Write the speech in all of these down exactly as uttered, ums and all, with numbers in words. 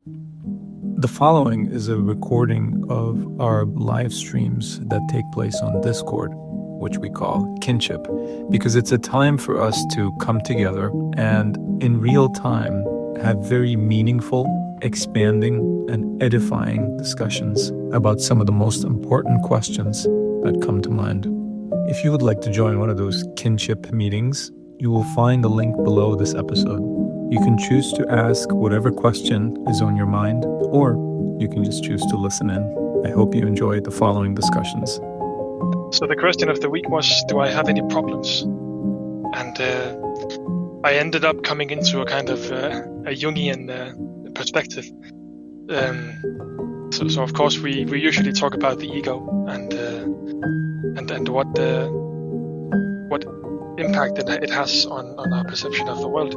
The following is a recording of our live streams that take place on Discord, which we call Kinship, because it's a time for us to come together and in real time have very meaningful, expanding, and edifying discussions about some of the most important questions that come to mind. If you would like to join one of those Kinship meetings, you will find the link below this episode. You can choose to ask whatever question is on your mind, or you can just choose to listen in. I hope you enjoyed the following discussions. So the question of the week was, do I have any problems? And uh, I ended up coming into a kind of uh, a Jungian uh, perspective. Um, so, so of course we, we usually talk about the ego and uh, and and what uh, what impact it, it has on, on our perception of the world.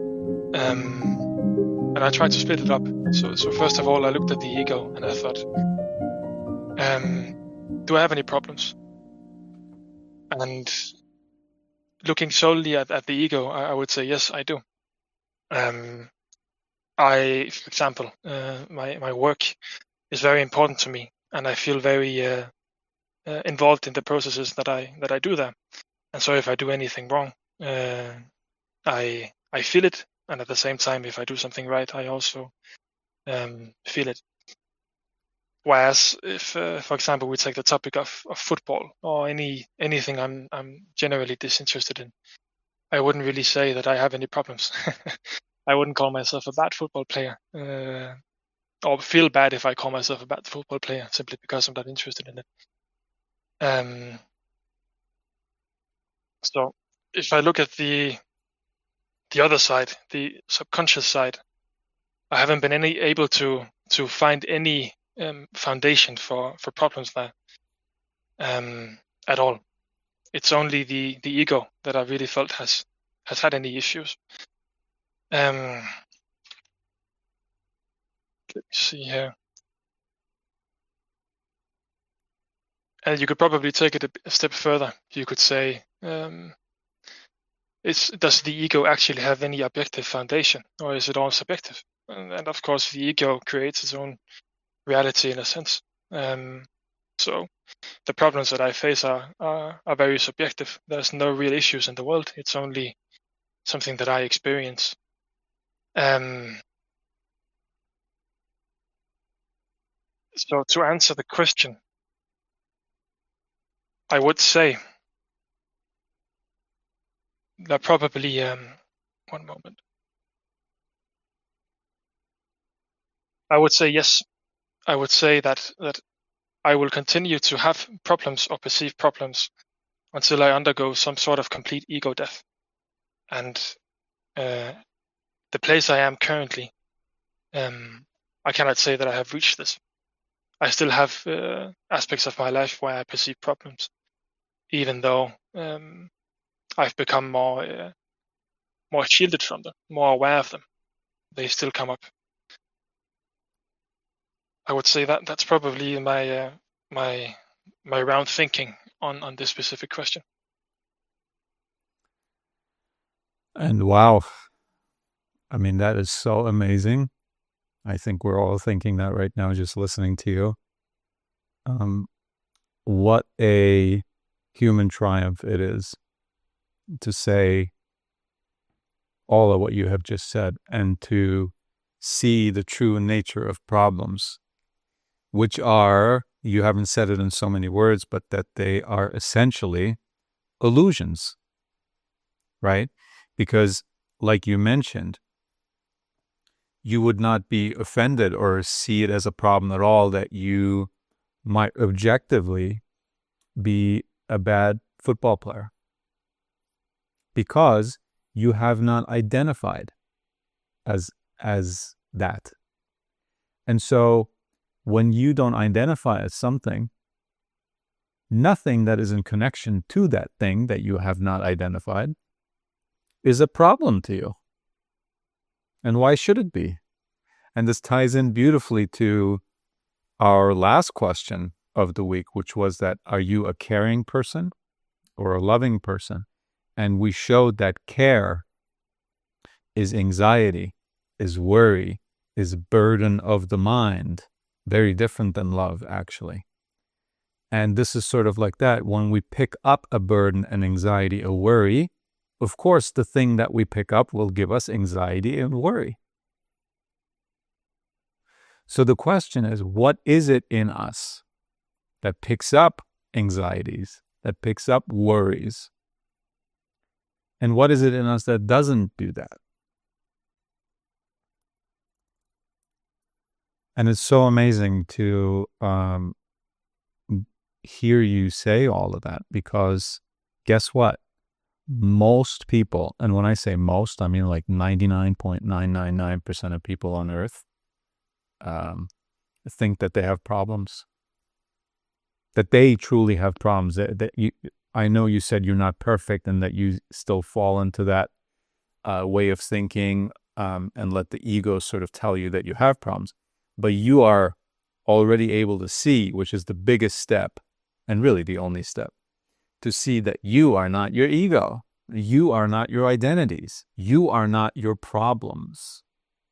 Um, and I tried to split it up. So, so first of all, I looked at the ego and I thought, um, do I have any problems? And looking solely at, at the ego, I, I would say, yes, I do. Um, I, for example, uh, my, my work is very important to me, and I feel very uh, uh, involved in the processes that I that I do there. And so if I do anything wrong, uh, I I feel it. And at the same time, if I do something right, I also um, feel it. Whereas, if, uh, for example, we take the topic of, of football or any anything I'm I'm generally disinterested in, I wouldn't really say that I have any problems. I wouldn't call myself a bad football player, uh, or feel bad if I call myself a bad football player simply because I'm not interested in it. Um, so, if I look at the the other side, the subconscious side, I haven't been any able to to find any um, foundation for for problems there um, at all. It's only the the ego that I really felt has has had any issues. Um, let me see here. And you could probably take it a, a step further. You could say, um, it's, does the ego actually have any objective foundation, or is it all subjective? And, and of course, the ego creates its own reality in a sense. Um, so the problems that I face are, are are very subjective. There's no real issues in the world. It's only something that I experience. Um, so to answer the question, I would say that probably um, one moment. I would say yes. I would say that that I will continue to have problems or perceive problems until I undergo some sort of complete ego death. And uh, the place I am currently, um, I cannot say that I have reached this. I still have uh, aspects of my life where I perceive problems, even though um, I've become more uh, more shielded from them, more aware of them. They still come up. I would say that that's probably my uh, my my round thinking on on this specific question. And wow, I mean, that is so amazing. I think we're all thinking that right now, just listening to you. Um, what a human triumph it is to say all of what you have just said and to see the true nature of problems, which are, you haven't said it in so many words, but that they are essentially illusions, right? Because like you mentioned, you would not be offended or see it as a problem at all that you might objectively be a bad football player, because you have not identified as as that. And so when you don't identify as something, nothing that is in connection to that thing that you have not identified is a problem to you. And why should it be? And this ties in beautifully to our last question of the week, which was that, are you a caring person or a loving person? And we showed that care is anxiety, is worry, is burden of the mind. Very different than love, actually. And this is sort of like that. When we pick up a burden, an anxiety, a worry, of course, the thing that we pick up will give us anxiety and worry. So the question is, what is it in us that picks up anxieties, that picks up worries? And what is it in us that doesn't do that? And it's so amazing to um, hear you say all of that, because guess what? Most people, and when I say most, I mean like ninety-nine point nine nine nine percent of people on earth um, think that they have problems, that they truly have problems. That, that you, I know you said you're not perfect and that you still fall into that uh, way of thinking um, and let the ego sort of tell you that you have problems. But you are already able to see, which is the biggest step, and really the only step, to see that you are not your ego. You are not your identities. You are not your problems.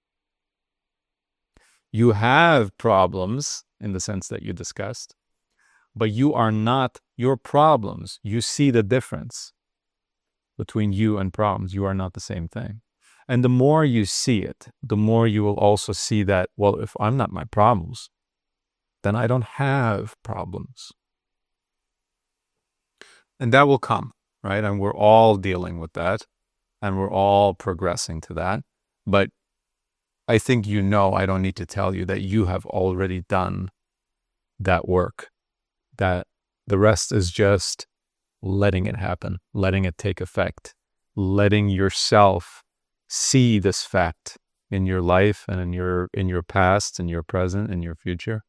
You have problems in the sense that you discussed, but you are not your problems. You see the difference between you and problems. You are not the same thing. And the more you see it, the more you will also see that, well, if I'm not my problems, then I don't have problems. And that will come, right? And we're all dealing with that, and we're all progressing to that. But I think you know, I don't need to tell you that you have already done that work, that the rest is just letting it happen, letting it take effect, letting yourself see this fact in your life and in your in your past, in your present, in your future.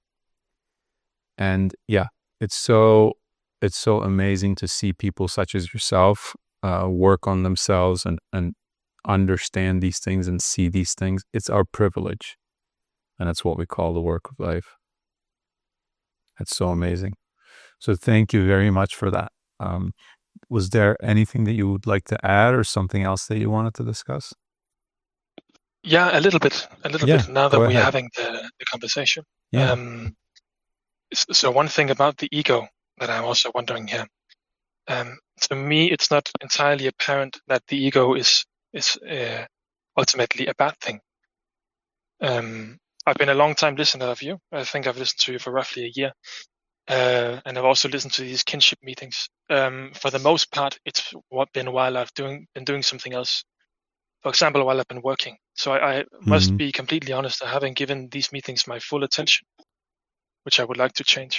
And yeah, it's so it's so amazing to see people such as yourself uh, work on themselves and and understand these things and see these things. It's our privilege, and it's what we call the work of life. That's so amazing. So thank you very much for that. Um, was there anything that you would like to add, or something else that you wanted to discuss? Yeah, a little bit, a little Yeah, bit. Now that go we're ahead. having the, the conversation. Yeah. Um, s- so one thing about the ego that I'm also wondering here. Um, to me, it's not entirely apparent that the ego is is uh, ultimately a bad thing. Um, I've been a long time listener of you. I think I've listened to you for roughly a year, uh, and I've also listened to these kinship meetings. Um, for the most part, it's what been while I've doing been doing something else. For example, while I've been working. So I, I must Mhm. be completely honest. I haven't given these meetings my full attention, which I would like to change.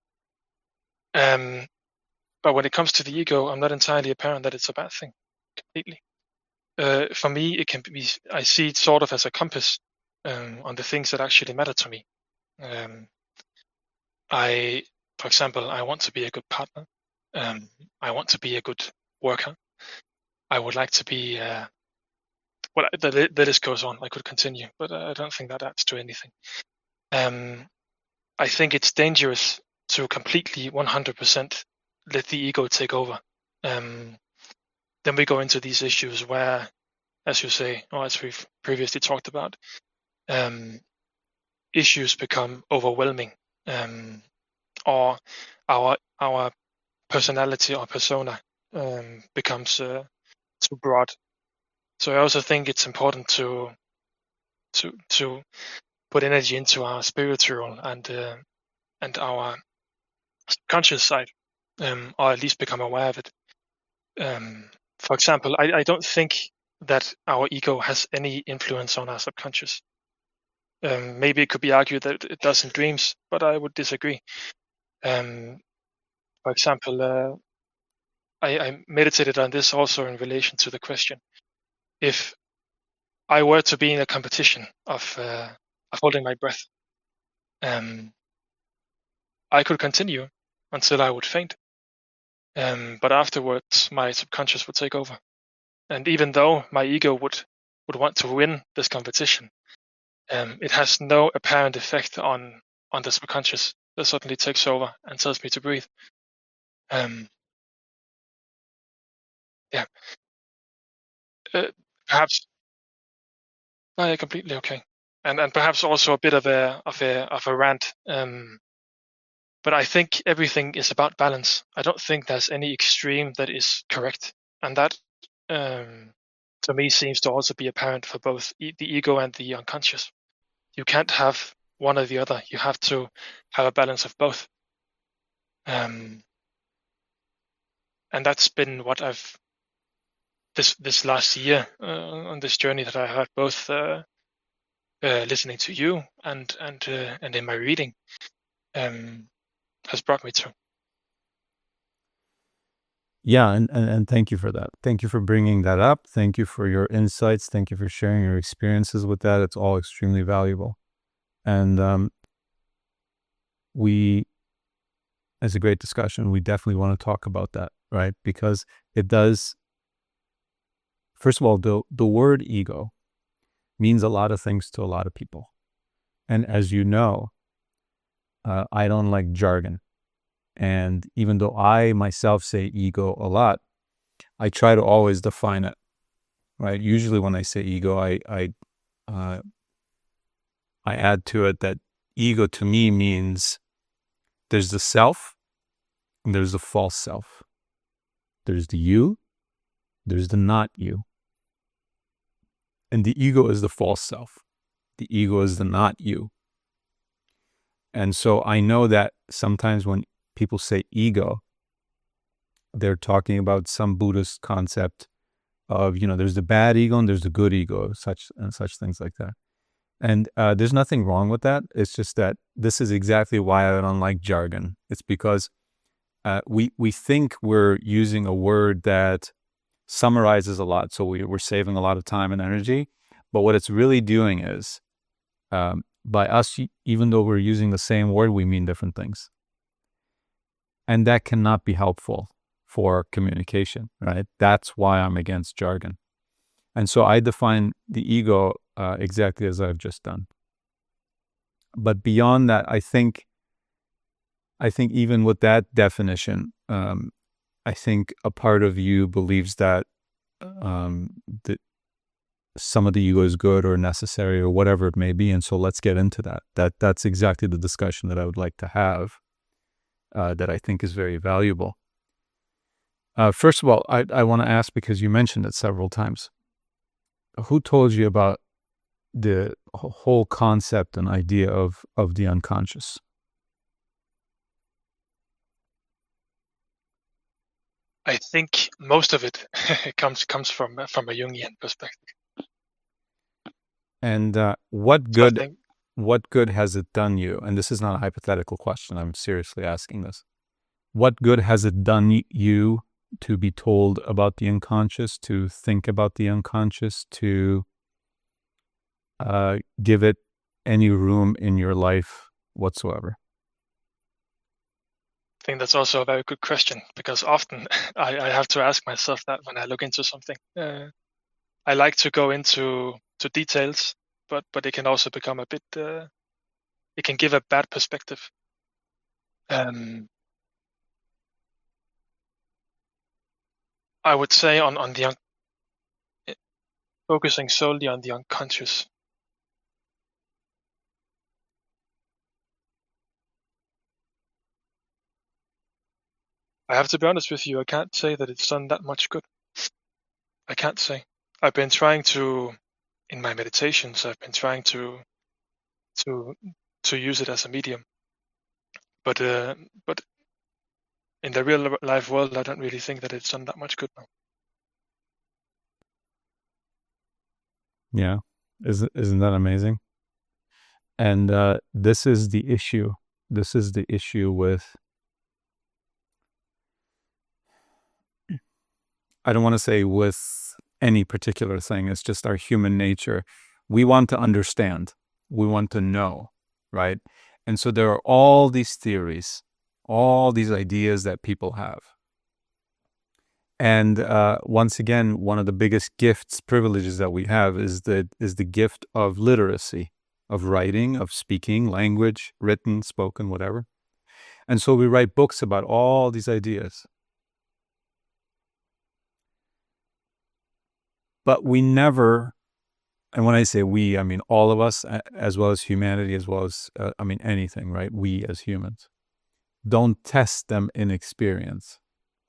Um, but when it comes to the ego, I'm not entirely apparent that it's a bad thing. Completely. Uh, for me, it can be. I see it sort of as a compass um, on the things that actually matter to me. Um, I, for example, I want to be a good partner. Um, I want to be a good worker. I would like to be. Uh, well, the, the list goes on. I could continue, but I don't think that adds to anything. Um, I think it's dangerous to completely one hundred percent let the ego take over. Um, then we go into these issues where, as you say, or as we've previously talked about, um, issues become overwhelming, um, or our our personality or persona um, becomes uh, too broad. So I also think it's important to to to put energy into our spiritual and uh, and our conscious side, um, or at least become aware of it. Um, for example, I, I don't think that our ego has any influence on our subconscious. Um, maybe it could be argued that it does in dreams, but I would disagree. Um, for example, uh, I, I meditated on this also in relation to the question. If I were to be in a competition of, uh, of holding my breath, um, I could continue until I would faint. Um, but afterwards, my subconscious would take over. And even though my ego would, would want to win this competition, um, it has no apparent effect on, on the subconscious. That suddenly takes over and tells me to breathe. Um, yeah, uh, perhaps. No, yeah, completely okay. and and perhaps also a bit of a of a of a rant. Um, but I think everything is about balance. I don't think there's any extreme that is correct, and that um, to me seems to also be apparent for both e- the ego and the unconscious. You can't have one or the other. You have to have a balance of both. Um, and that's been what I've this this last year uh, on this journey that I had, both uh, uh, listening to you and and uh, and in my reading, um, has brought me to. Yeah, and, and and thank you for that. Thank you for bringing that up. Thank you for your insights. Thank you for sharing your experiences with that. It's all extremely valuable, and um, we, as a great discussion, we definitely want to talk about that, right? Because it does. First of all, the the word ego means a lot of things to a lot of people, and as you know, uh, I don't like jargon. And even though I myself say ego a lot, I try to always define it, right? Usually when I say ego, I I uh, I add to it that ego to me means there's the self and there's the false self. There's the you, there's the not you. And the ego is the false self. The ego is the not you. And so I know that sometimes when people say ego, they're talking about some Buddhist concept of, you know, there's the bad ego and there's the good ego, such and such things like that. And uh, there's nothing wrong with that. It's just that this is exactly why I don't like jargon. It's because uh, we we think we're using a word that summarizes a lot, so we, we're saving a lot of time and energy. But what it's really doing is, um, by us, even though we're using the same word, we mean different things. And that cannot be helpful for communication, right? That's why I'm against jargon. And so I define the ego uh, exactly as I've just done. But beyond that, I think, I think even with that definition, um, I think a part of you believes that um, that some of the ego is good or necessary or whatever it may be. And so let's get into that. That that's exactly the discussion that I would like to have. Uh, that I think is very valuable. Uh, first of all, I, I want to ask, because you mentioned it several times, who told you about the whole concept and idea of, of the unconscious? I think most of it comes comes from from a Jungian perspective. And uh, what good So I think, what good has it done you? And this is not a hypothetical question. I'm seriously asking this. What good has it done you to be told about the unconscious, to think about the unconscious, to uh, give it any room in your life whatsoever? I think that's also a very good question, because often I, I have to ask myself that when I look into something. Uh, I like to go into to details, but but it can also become a bit. Uh, it can give a bad perspective. Um, I would say on on the un- focusing solely on the unconscious. I have to be honest with you. I can't say that it's done that much good. I can't say. I've been trying to, in my meditations, I've been trying to to to use it as a medium, but uh, but in the real life world, I don't really think that it's done that much good now. Yeah, isn't isn't that amazing? And uh, this is the issue. This is the issue with, I don't want to say with any particular thing. It's just our human nature. We want to understand. We want to know, right? And so there are all these theories, all these ideas that people have. And uh, once again, one of the biggest gifts, privileges that we have is the is the gift of literacy, of writing, of speaking, language, written, spoken, whatever. And so we write books about all these ideas. But we never and when I say we, I mean all of us, as well as humanity, as well as, uh, I mean anything, right? We as humans. Don't test them in experience.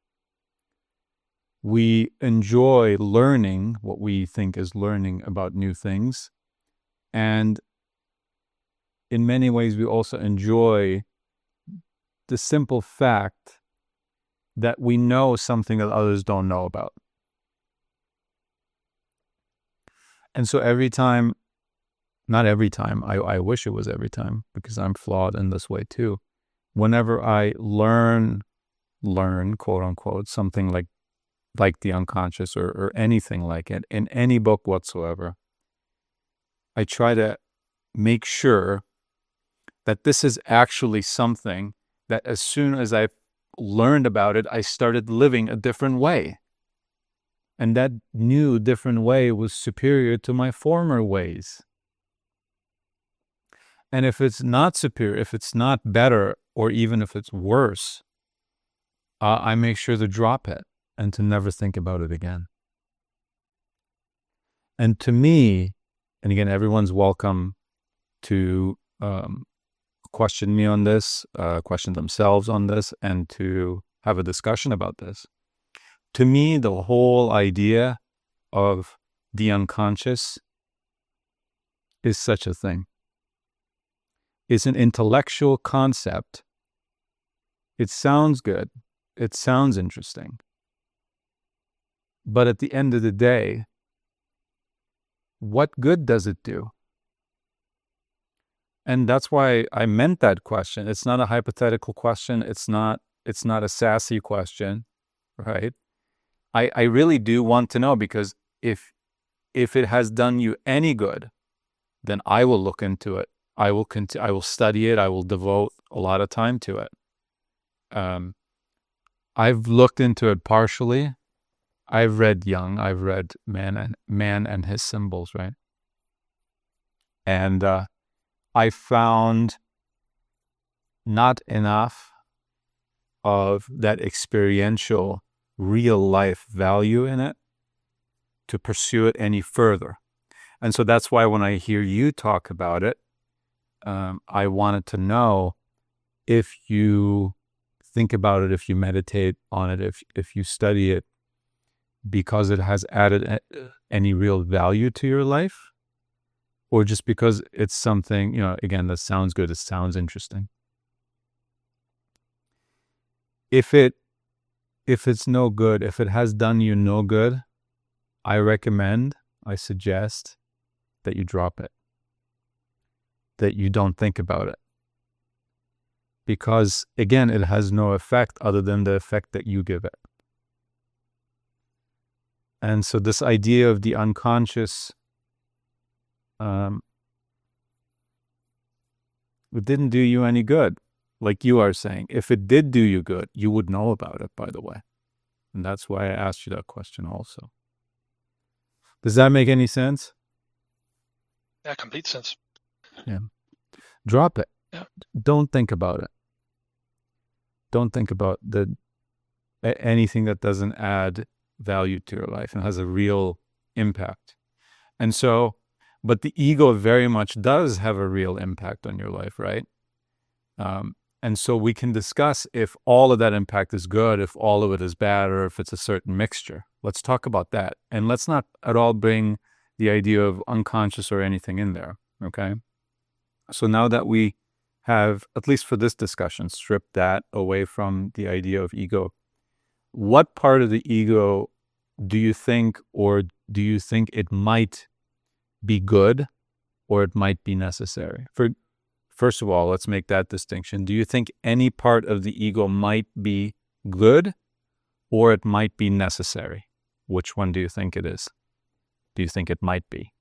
We enjoy learning what we think is learning about new things. And in many ways, we also enjoy the simple fact that we know something that others don't know about. And so every time, not every time, I, I wish it was every time, because I'm flawed in this way too. Whenever I learn, learn, quote unquote, something like like the unconscious or, or anything like it in any book whatsoever, I try to make sure that this is actually something that as soon as I learned about it, I started living a different way. And that new, different way was superior to my former ways. And if it's not superior, if it's not better, or even if it's worse, uh, I make sure to drop it and to never think about it again. And to me, and again, everyone's welcome to um, question me on this, uh, question themselves on this, and to have a discussion about this. To me, the whole idea of the unconscious is such a thing. It's an intellectual concept. It sounds good. It sounds interesting. But at the end of the day, what good does it do? And that's why I meant that question. It's not a hypothetical question. It's not, it's not a sassy question, right? I, I really do want to know, because if if it has done you any good, then I will look into it. I will conti- I will study it. I will devote a lot of time to it. Um, I've looked into it partially. I've read Jung. I've read Man and Man and His Symbols, right? And uh, I found not enough of that experiential, real life value in it to pursue it any further. And so that's why when I hear you talk about it, um, I wanted to know if you think about it, if you meditate on it, if if you study it, because it has added a, any real value to your life, or just because it's something, you know, again, that sounds good, it sounds interesting. If it if it's no good, if it has done you no good, I recommend, I suggest that you drop it, that you don't think about it. Because again, it has no effect other than the effect that you give it. And so this idea of the unconscious, um, it didn't do you any good, like you are saying. If it did do you good, you would know about it, by the way. And that's why I asked you that question also. Does that make any sense? Yeah, complete sense. Yeah. Drop it. Yeah. Don't think about it. Don't think about the anything that doesn't add value to your life and has a real impact. And so, but the ego very much does have a real impact on your life, right? Um, and so we can discuss if all of that impact is good, if all of it is bad, or if it's a certain mixture. Let's talk about that. And let's not at all bring the idea of unconscious or anything in there, okay? So now that we have, at least for this discussion, stripped that away from the idea of ego, what part of the ego do you think, or do you think it might be good, or it might be necessary? For First of all, let's make that distinction. Do you think any part of the ego might be good, or it might be necessary? Which one do you think it is? Do you think it might be?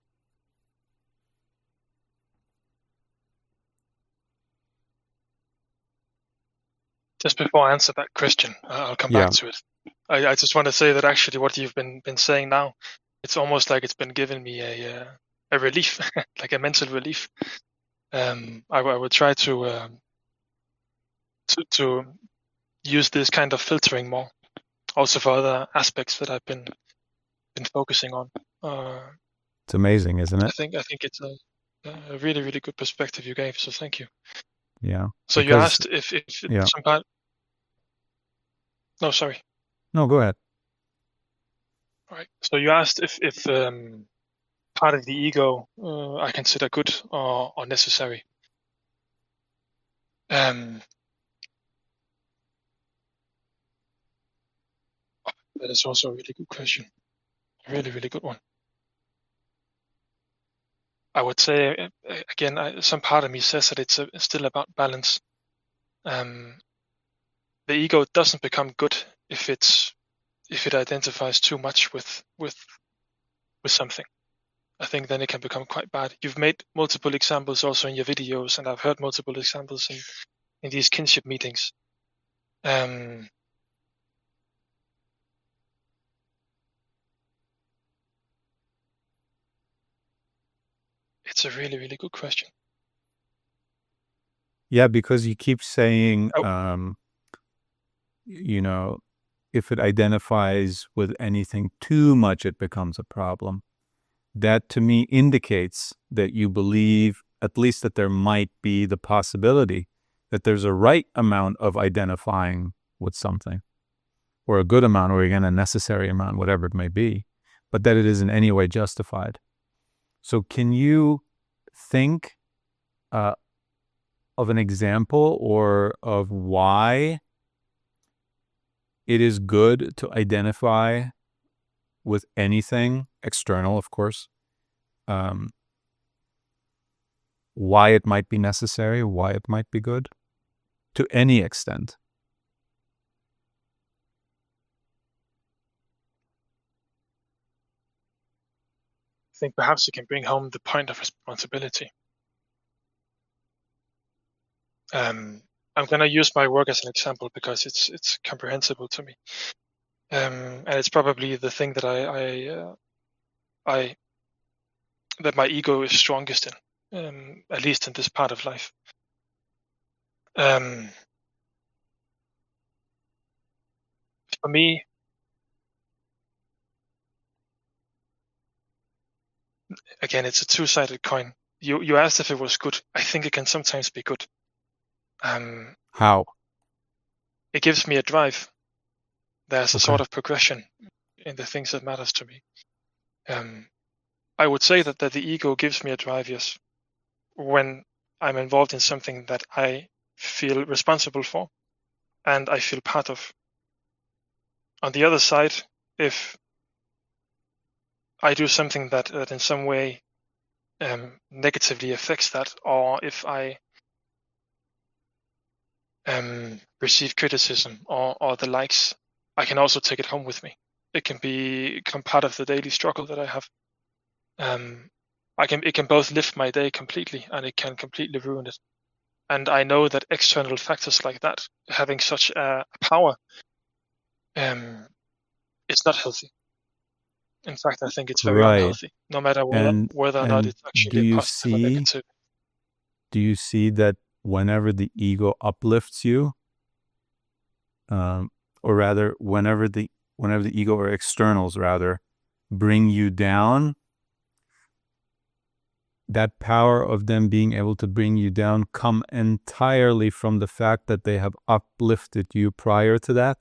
Just before I answer that question, I'll come Yeah. back to it. I, I just want to say that actually what you've been been saying now, it's almost like it's been giving me a uh, a relief, like a mental relief. Um, I, I would try to, um, to to use this kind of filtering more, also for other aspects that I've been been focusing on. Uh, It's amazing, isn't I it? think I think it's a, a really really good perspective you gave. So thank you. Yeah. So you Because asked if if yeah. some part. No, sorry. No, go ahead. All right. So you asked if if um, part of the ego uh, I consider good or, or necessary. Um, that is also a really good question. A really really good one. I would say uh, again, I, some part of me says that it's, a, it's still about balance. Um, the ego doesn't become good if it's if it identifies too much with with with something. I think then it can become quite bad. You've made multiple examples also in your videos, and I've heard multiple examples in, in these kinship meetings. Um, it's a really, really good question. Yeah, because you keep saying, Oh. um, you know, if it identifies with anything too much, it becomes a problem. That to me indicates that you believe at least that there might be the possibility that there's a right amount of identifying with something, or a good amount, or again, a necessary amount, whatever it may be, but that it is in any way justified. So can you think uh, of an example or of why it is good to identify with anything external, of course, um, why it might be necessary, why it might be good, to any extent? I think perhaps you can bring home the point of responsibility. Um, I'm going to use my work as an example because it's it's comprehensible to me, um, and it's probably the thing that I I, uh, I that my ego is strongest in, um, at least in this part of life. Um, for me, again, it's a two-sided coin. You you asked if it was good. I think it can sometimes be good. Um, How? it gives me a drive. There's a Okay. sort of progression in the things that matters to me. Um, I would say that, that the ego gives me a drive, yes, when I'm involved in something that I feel responsible for and I feel part of. On the other side, if I do something that, that in some way um, negatively affects that, or if I um, receive criticism or, or the likes, I can also take it home with me. It can be become part of the daily struggle that I have. Um, I can it can both lift my day completely and it can completely ruin it. And I know that external factors like that, having such a power, um, it's not healthy. In fact, I think it's very Right. unhealthy, no matter whether, And whether or not and it's do actually you positive or see negative. do you see that whenever the ego uplifts you, um, or rather whenever the whenever the ego or externals rather bring you down, that power of them being able to bring you down come entirely from the fact that they have uplifted you prior to that?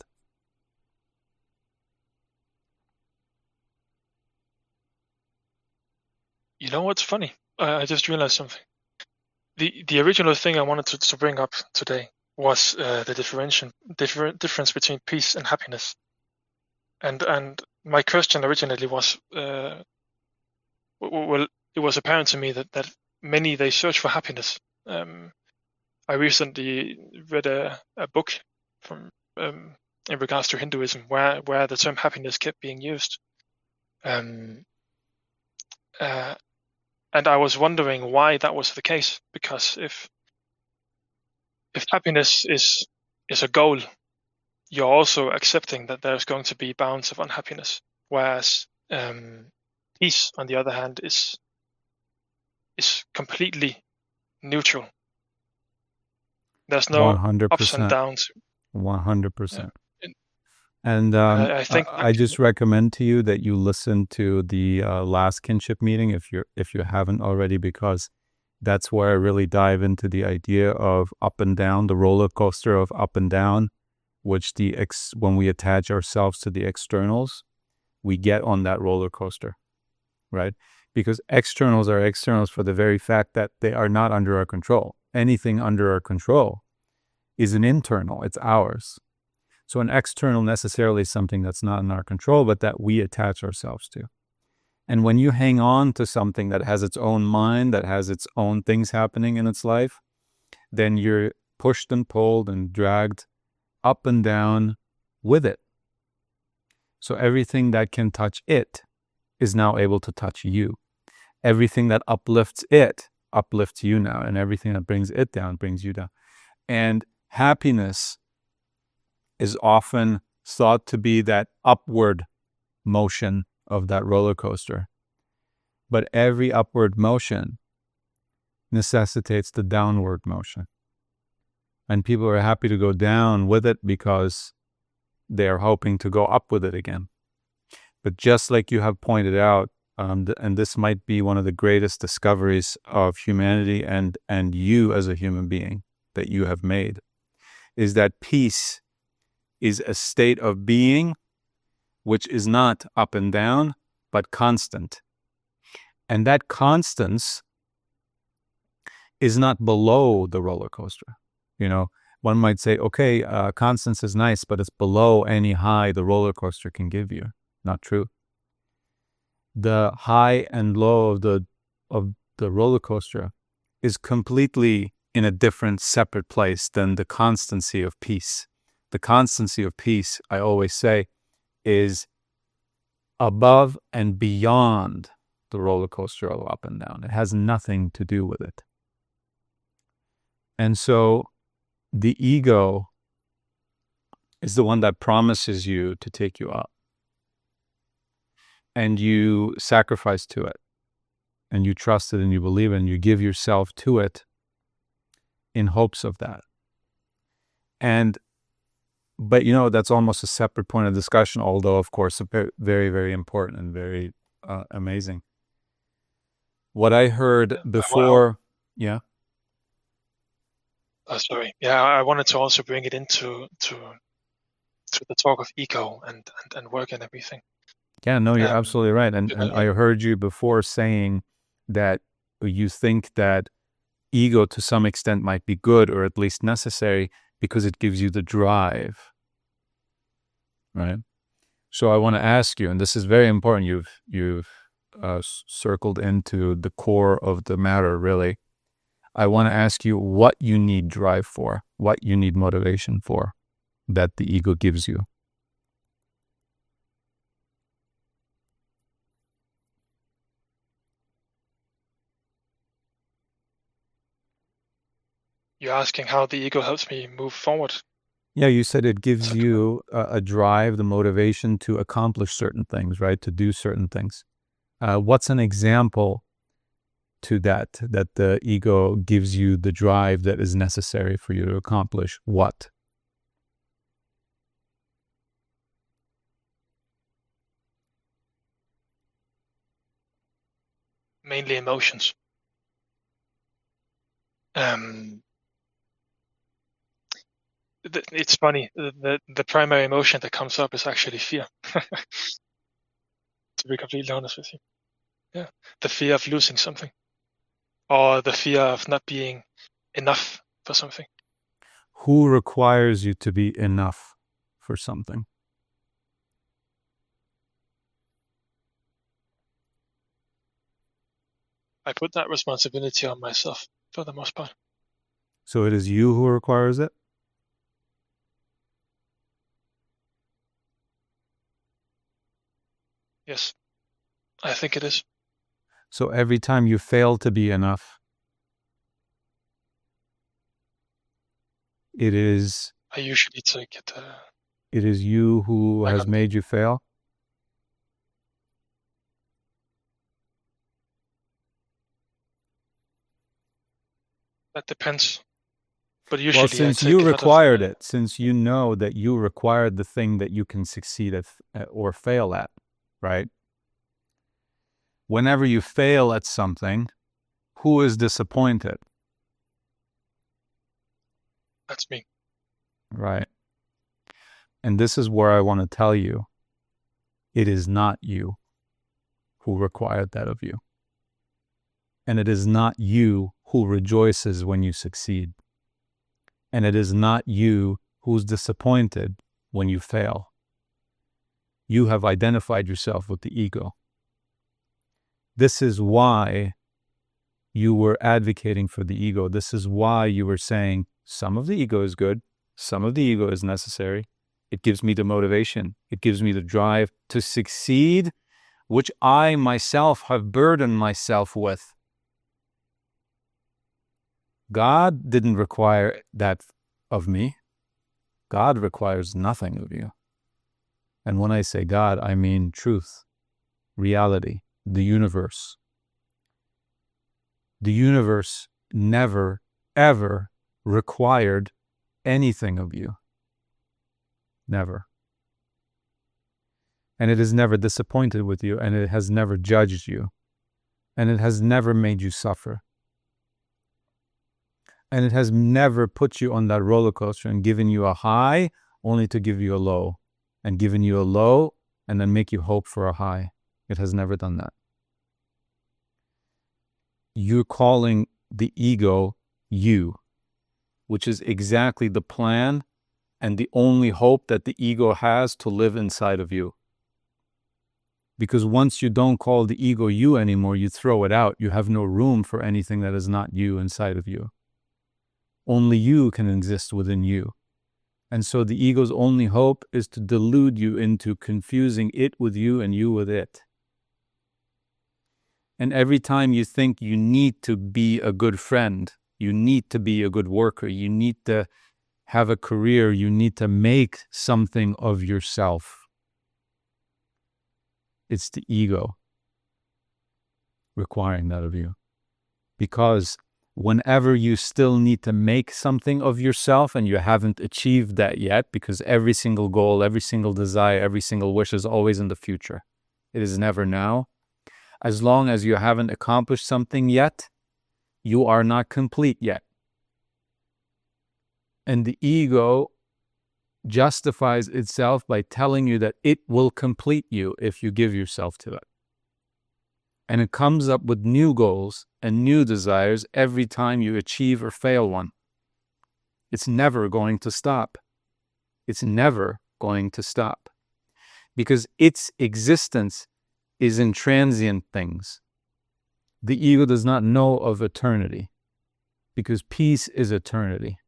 You know what's funny? I, I just realized something. The the original thing I wanted to, to bring up today was uh, the differentiation differ, difference between peace and happiness. And and my question originally was, uh, well, it was apparent to me that, that many they search for happiness. Um, I recently read a, a book from um, in regards to Hinduism where where the term happiness kept being used. Um, uh, and I was wondering why that was the case, because if if happiness is is a goal, you're also accepting that there's going to be bounds of unhappiness, whereas um, peace, on the other hand, is is completely neutral. There's no ups and one hundred percent. downs. one hundred Yeah. percent. And And um, I, I think I, I just recommend to you that you listen to the uh, last kinship meeting if you're if you haven't already, because that's where I really dive into the idea of up and down, the roller coaster of up and down, which the ex when we attach ourselves to the externals, we get on that roller coaster, right? Because externals are externals for the very fact that they are not under our control. Anything under our control is an internal, it's ours. So an external necessarily is something that's not in our control, but that we attach ourselves to. And when you hang on to something that has its own mind, that has its own things happening in its life, then you're pushed and pulled and dragged up and down with it. So everything that can touch it is now able to touch you. Everything that uplifts it uplifts you now, and everything that brings it down brings you down. And happiness is often thought to be that upward motion of that roller coaster. But every upward motion necessitates the downward motion. And people are happy to go down with it because they are hoping to go up with it again. But just like you have pointed out, um, th- and this might be one of the greatest discoveries of humanity and, and you as a human being that you have made, is that peace is a state of being which is not up and down, but constant. And that constance is not below the roller coaster. You know, one might say, okay, uh, constance is nice, but it's below any high the roller coaster can give you. Not true. The high and low of the of the roller coaster is completely in a different, separate place than the constancy of peace. The constancy of peace, I always say, is above and beyond the roller coaster of up and down. It has nothing to do with it. And so the ego is the one that promises you to take you up. And you sacrifice to it. And you trust it and you believe it and you give yourself to it in hopes of that. And But, you know, that's almost a separate point of discussion, although, of course, very, very important and very uh, amazing. What I heard before, well, yeah. Oh, sorry. Yeah, I wanted to also bring it into to to the talk of ego and and, and work and everything. Yeah, no, you're Um, absolutely right. And, and I heard you before saying that you think that ego to some extent might be good or at least necessary because it gives you the drive, right? So I want to ask you, and this is very important, you've you've uh, circled into the core of the matter, really. I want to ask you what you need drive for, what you need motivation for, that the ego gives you. You're asking how the ego helps me move forward. Yeah, you said it gives you a, a drive, the motivation to accomplish certain things, right? To do certain things. Uh, what's an example to that, that the ego gives you the drive that is necessary for you to accomplish what? Mainly emotions. Um, it's funny. The, the the primary emotion that comes up is actually fear. To be completely honest with you, yeah, the fear of losing something, or the fear of not being enough for something. Who requires you to be enough for something? I put that responsibility on myself for the most part. So it is you who requires it? Yes, I think it is. So every time you fail to be enough, it is I usually take it. Uh, it is you who like has on, made you fail? that depends. But usually, well, since I you take a lot required of, uh, it, since you know that you required the thing that you can succeed at or fail at, right? Whenever you fail at something, who is disappointed? That's me. Right. And this is where I want to tell you, it is not you who required that of you. And it is not you who rejoices when you succeed. And it is not you who's disappointed when you fail. You have identified yourself with the ego. This is why you were advocating for the ego. This is why you were saying, some of the ego is good, some of the ego is necessary. It gives me the motivation. It gives me the drive to succeed, which I myself have burdened myself with. God didn't require that of me. God requires nothing of you. And when I say God, I mean truth, reality, the universe. The universe never, ever required anything of you. Never. And it is never disappointed with you, and it has never judged you, and it has never made you suffer. And it has never put you on that roller coaster and given you a high only to give you a low, and given you a low and then make you hope for a high. It has never done that. You're calling the ego you, which is exactly the plan and the only hope that the ego has to live inside of you. Because once you don't call the ego you anymore, you throw it out. You have no room for anything that is not you inside of you. Only you can exist within you. And so the ego's only hope is to delude you into confusing it with you and you with it. And every time you think you need to be a good friend, you need to be a good worker, you need to have a career, you need to make something of yourself. It's the ego requiring that of you. Because whenever you still need to make something of yourself and you haven't achieved that yet, because every single goal, every single desire, every single wish is always in the future. It is never now. As long as you haven't accomplished something yet, you are not complete yet. And the ego justifies itself by telling you that it will complete you if you give yourself to it. And it comes up with new goals and new desires every time you achieve or fail one. It's never going to stop. It's never going to stop. Because its existence is in transient things. The ego does not know of eternity, because peace is eternity.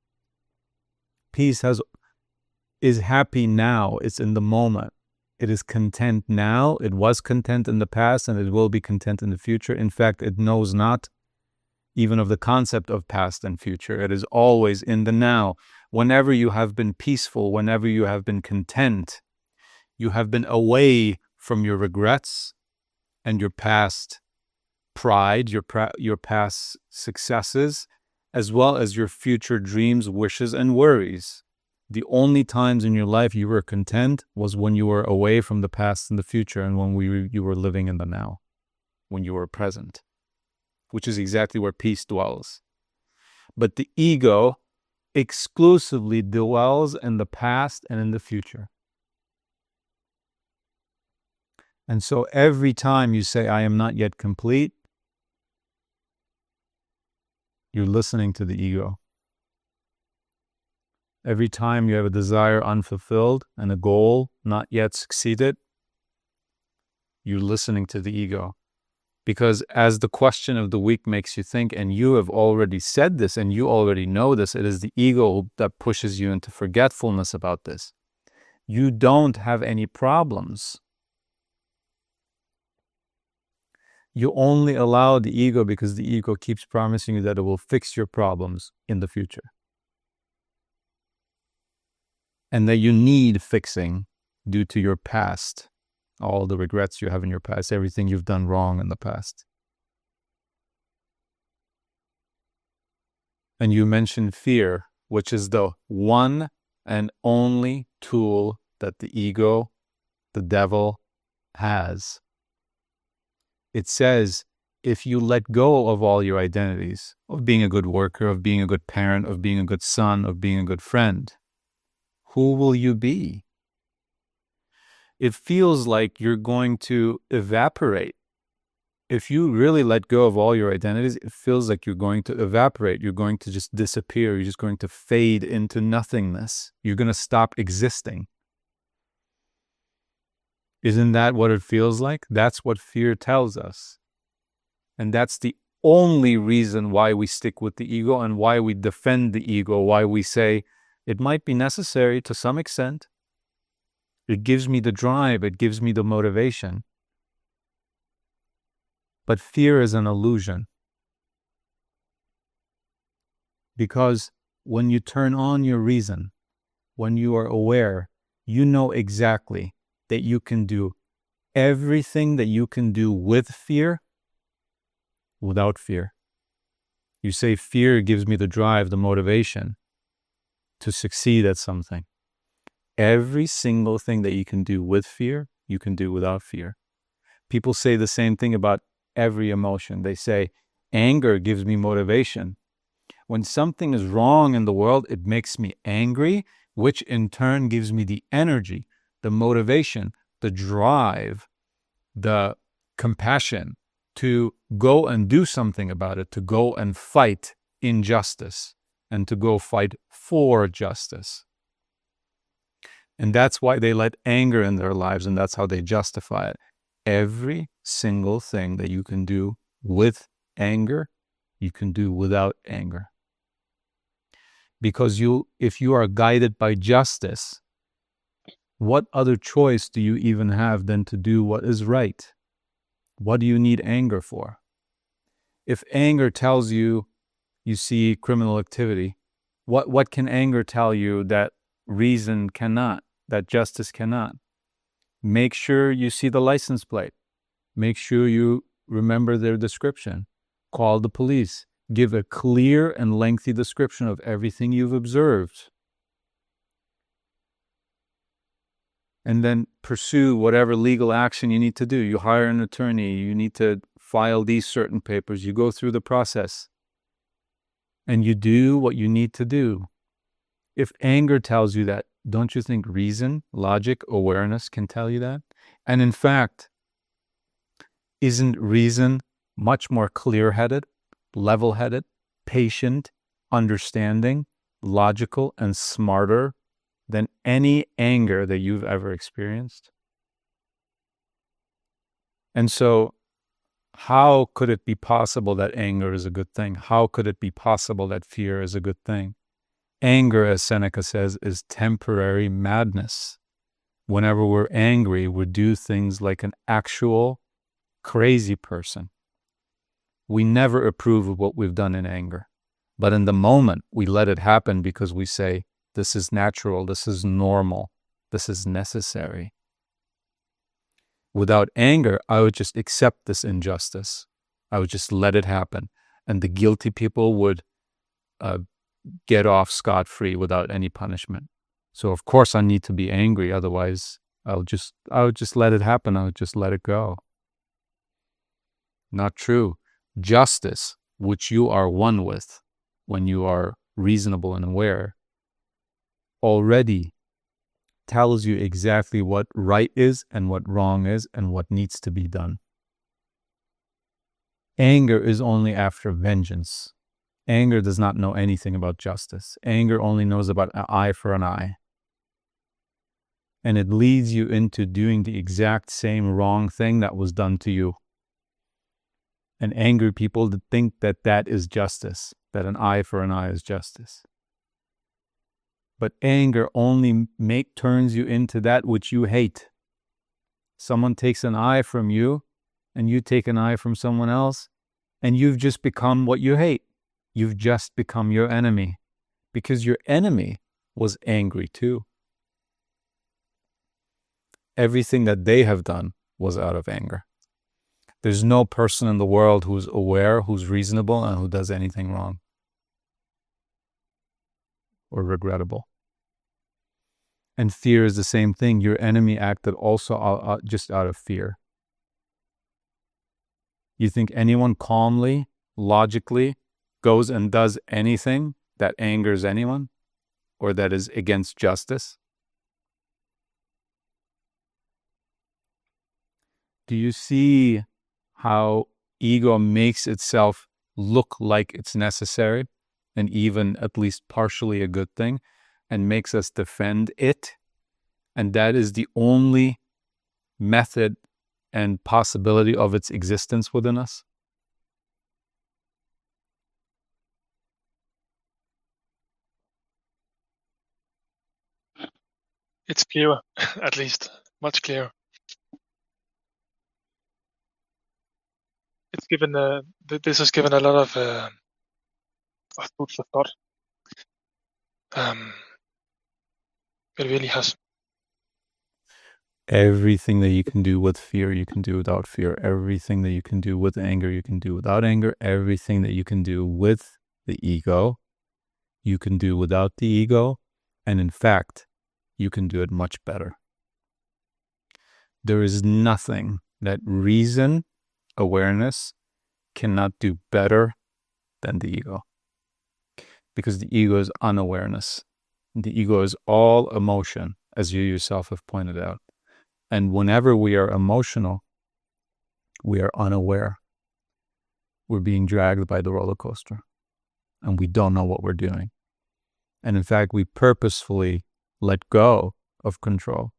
Peace has is happy now. It's in the moment. It is content now. It was content in the past, and it will be content in the future. In fact, it knows not even of the concept of past and future. It is always in the now. Whenever you have been peaceful, whenever you have been content, you have been away from your regrets and your past pride, your pra- your past successes, as well as your future dreams, wishes, and worries. The only times in your life you were content was when you were away from the past and the future, and when we, you were living in the now, when you were present, which is exactly where peace dwells. But the ego exclusively dwells in the past and in the future. And so every time you say, I am not yet complete, you're listening to the ego. Every time you have a desire unfulfilled and a goal not yet succeeded, you're listening to the ego. Because as the question of the week makes you think, and you have already said this and you already know this, it is the ego that pushes you into forgetfulness about this. You don't have any problems. You only allow the ego because the ego keeps promising you that it will fix your problems in the future. And that you need fixing due to your past, all the regrets you have in your past, everything you've done wrong in the past. And you mentioned fear, which is the one and only tool that the ego, the devil, has. It says, if you let go of all your identities, of being a good worker, of being a good parent, of being a good son, of being a good friend, who will you be? It feels like you're going to evaporate. If you really let go of all your identities, it feels like you're going to evaporate. You're going to just disappear. You're just going to fade into nothingness. You're going to stop existing. Isn't that what it feels like? That's what fear tells us. And that's the only reason why we stick with the ego and why we defend the ego, why we say it might be necessary to some extent. It gives me the drive. It gives me the motivation. But fear is an illusion. Because when you turn on your reason, when you are aware, you know exactly that you can do everything that you can do with fear without fear. You say fear gives me the drive, the motivation to succeed at something. Every single thing that you can do with fear, you can do without fear. People say the same thing about every emotion. They say, anger gives me motivation. When something is wrong in the world, it makes me angry, which in turn gives me the energy, the motivation, the drive, the compassion to go and do something about it, to go and fight injustice, and to go fight for justice. And that's why they let anger in their lives, and that's how they justify it. Every single thing that you can do with anger, you can do without anger. Because you, if you are guided by justice, what other choice do you even have than to do what is right? What do you need anger for? If anger tells you you see criminal activity, what, what can anger tell you that reason cannot, that justice cannot? Make sure you see the license plate. Make sure you remember their description. Call the police. Give a clear and lengthy description of everything you've observed. And then pursue whatever legal action you need to do. You hire an attorney. You need to file these certain papers. You go through the process. And you do what you need to do. If anger tells you that, don't you think reason, logic, awareness can tell you that? And in fact, isn't reason much more clear-headed, level-headed, patient, understanding, logical, and smarter than any anger that you've ever experienced? And so, how could it be possible that anger is a good thing? How could it be possible that fear is a good thing? Anger, as Seneca says, is temporary madness. Whenever we're angry, we do things like an actual crazy person. We never approve of what we've done in anger. But in the moment, we let it happen because we say, this is natural, this is normal, this is necessary. Without anger, I would just accept this injustice. I would just let it happen. And the guilty people would uh, get off scot-free without any punishment. So of course I need to be angry, otherwise I'll just I would just let it happen. I would just let it go. Not true. Justice, which you are one with when you are reasonable and aware, already tells you exactly what right is and what wrong is and what needs to be done. Anger is only after vengeance. Anger does not know anything about justice. Anger only knows about an eye for an eye. And it leads you into doing the exact same wrong thing that was done to you. And angry people think that that is justice, that an eye for an eye is justice. But anger only make turns you into that which you hate. Someone takes an eye from you, and you take an eye from someone else, and you've just become what you hate. You've just become your enemy, because your enemy was angry too. Everything that they have done was out of anger. There's no person in the world who's aware, who's reasonable, and who does anything wrong. or regrettable. And fear is the same thing. Your enemy acted also out, just out of fear. You think anyone calmly, logically goes and does anything that angers anyone or that is against justice? Do you see how ego makes itself look like it's necessary and even at least partially a good thing and makes us defend it? And that is the only method and possibility of its existence within us? It's clearer, at least, much clearer. It's given uh, th- this has given a lot of, uh, of food for thought. Um, it really has. Everything that you can do with fear, you can do without fear. Everything that you can do with anger, you can do without anger. Everything that you can do with the ego, you can do without the ego. And in fact, you can do it much better. There is nothing that reason, awareness, cannot do better than the ego. Because the ego is unawareness. The ego is all emotion, as you yourself have pointed out. And whenever we are emotional, we are unaware. We're being dragged by the roller coaster, and we don't know what we're doing. And in fact, we purposefully let go of control.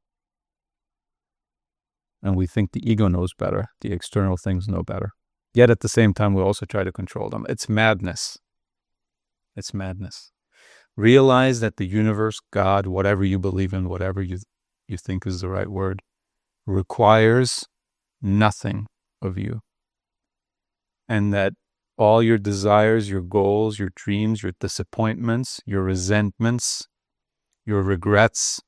And we think the ego knows better. The external things know better. Yet at the same time, we also try to control them. It's madness. It's madness. Realize that the universe, God, whatever you believe in, whatever you you think is the right word, requires nothing of you. And that all your desires, your goals, your dreams, your disappointments, your resentments, your regrets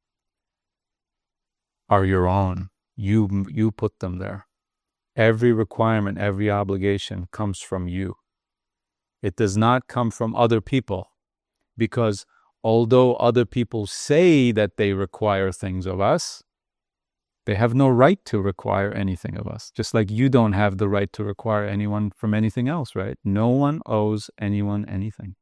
are your own. You, you put them there. Every requirement, every obligation comes from you. It does not come from other people, because although other people say that they require things of us, they have no right to require anything of us. Just like you don't have the right to require anyone from anything else, right? No one owes anyone anything.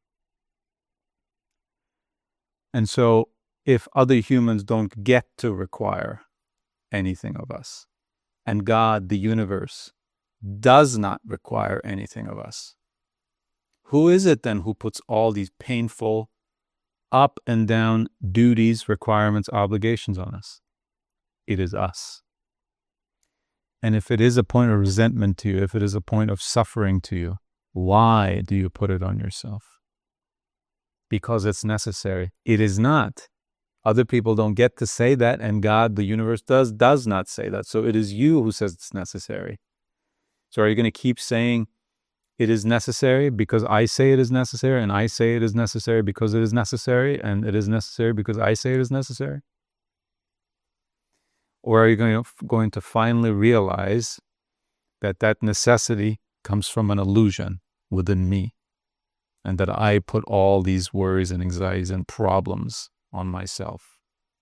And so if other humans don't get to require anything of us, and God, the universe, does not require anything of us, who is it then who puts all these painful up and down duties, requirements, obligations on us? It is us. And if it is a point of resentment to you, if it is a point of suffering to you, why do you put it on yourself? Because it's necessary. It is not. Other people don't get to say that, and God, the universe, does does not say that. So it is you who says it's necessary. So are you going to keep saying it is necessary because I say it is necessary, and I say it is necessary because it is necessary, and it is necessary because I say it is necessary? Or are you going to, going to finally realize that that necessity comes from an illusion within me, and that I put all these worries and anxieties and problems on myself?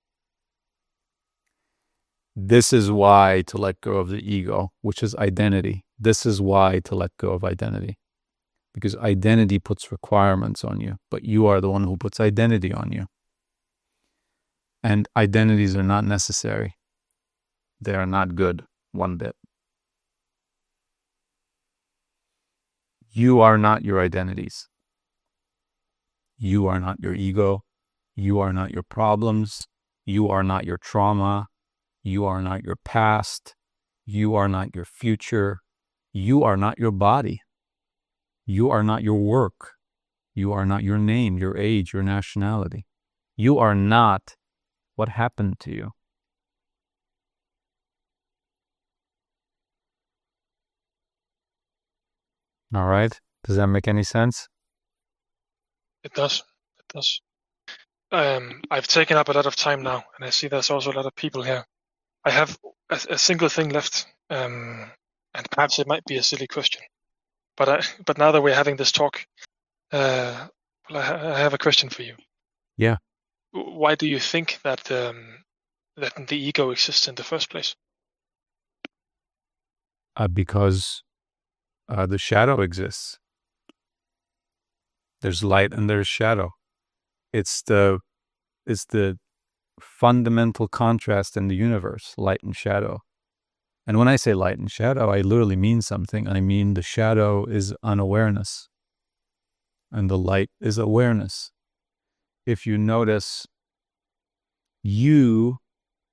This is why to let go of the ego, which is identity. This is why to let go of identity. Because identity puts requirements on you, but you are the one who puts identity on you. And identities are not necessary. They are not good one bit. You are not your identities. You are not your ego. You are not your problems. You are not your trauma. You are not your past. You are not your future. You are not your body. You are not your work. You are not your name, your age, your nationality. You are not what happened to you. All right. Does that make any sense? It does. It does. Um, I've taken up a lot of time now, and I see there's also a lot of people here. I have a, a single thing left, um, and perhaps it might be a silly question, but I, but now that we're having this talk, uh, well, I, I have a question for you. Yeah. Why do you think that um, that the ego exists in the first place? Uh, because uh, the shadow exists. There's light and there's shadow. It's the it's the fundamental contrast in the universe, light and shadow. And when I say light and shadow, I literally mean something. I mean the shadow is unawareness and the light is awareness. If you notice, you,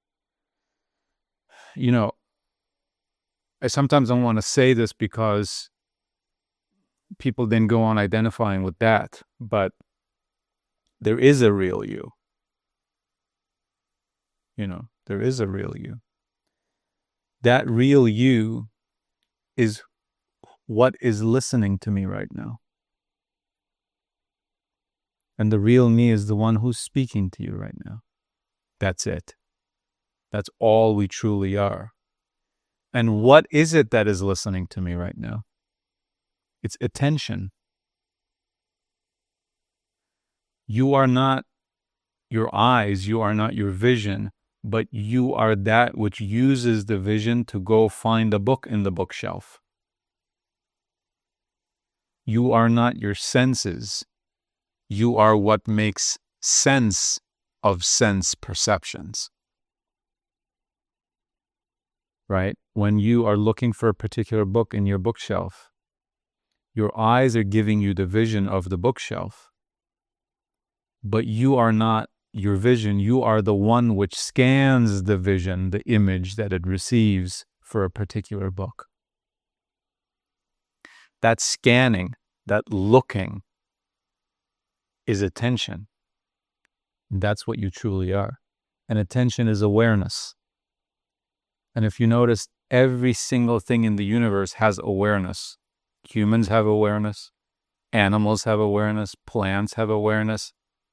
you know, I sometimes don't want to say this because people then go on identifying with that, but there is a real you. You know, there is a real you. That real you is what is listening to me right now. And the real me is the one who's speaking to you right now. That's it. That's all we truly are. And what is it that is listening to me right now? It's attention. You are not your eyes, you are not your vision, but you are that which uses the vision to go find a book in the bookshelf. You are not your senses. You are what makes sense of sense perceptions. Right? When you are looking for a particular book in your bookshelf, your eyes are giving you the vision of the bookshelf, but you are not your vision. You are the one which scans the vision, the image that it receives for a particular book. That scanning, that looking, is attention. That's what you truly are. And attention is awareness. And if you notice, every single thing in the universe has awareness. Humans have awareness. Animals have awareness. Plants have awareness.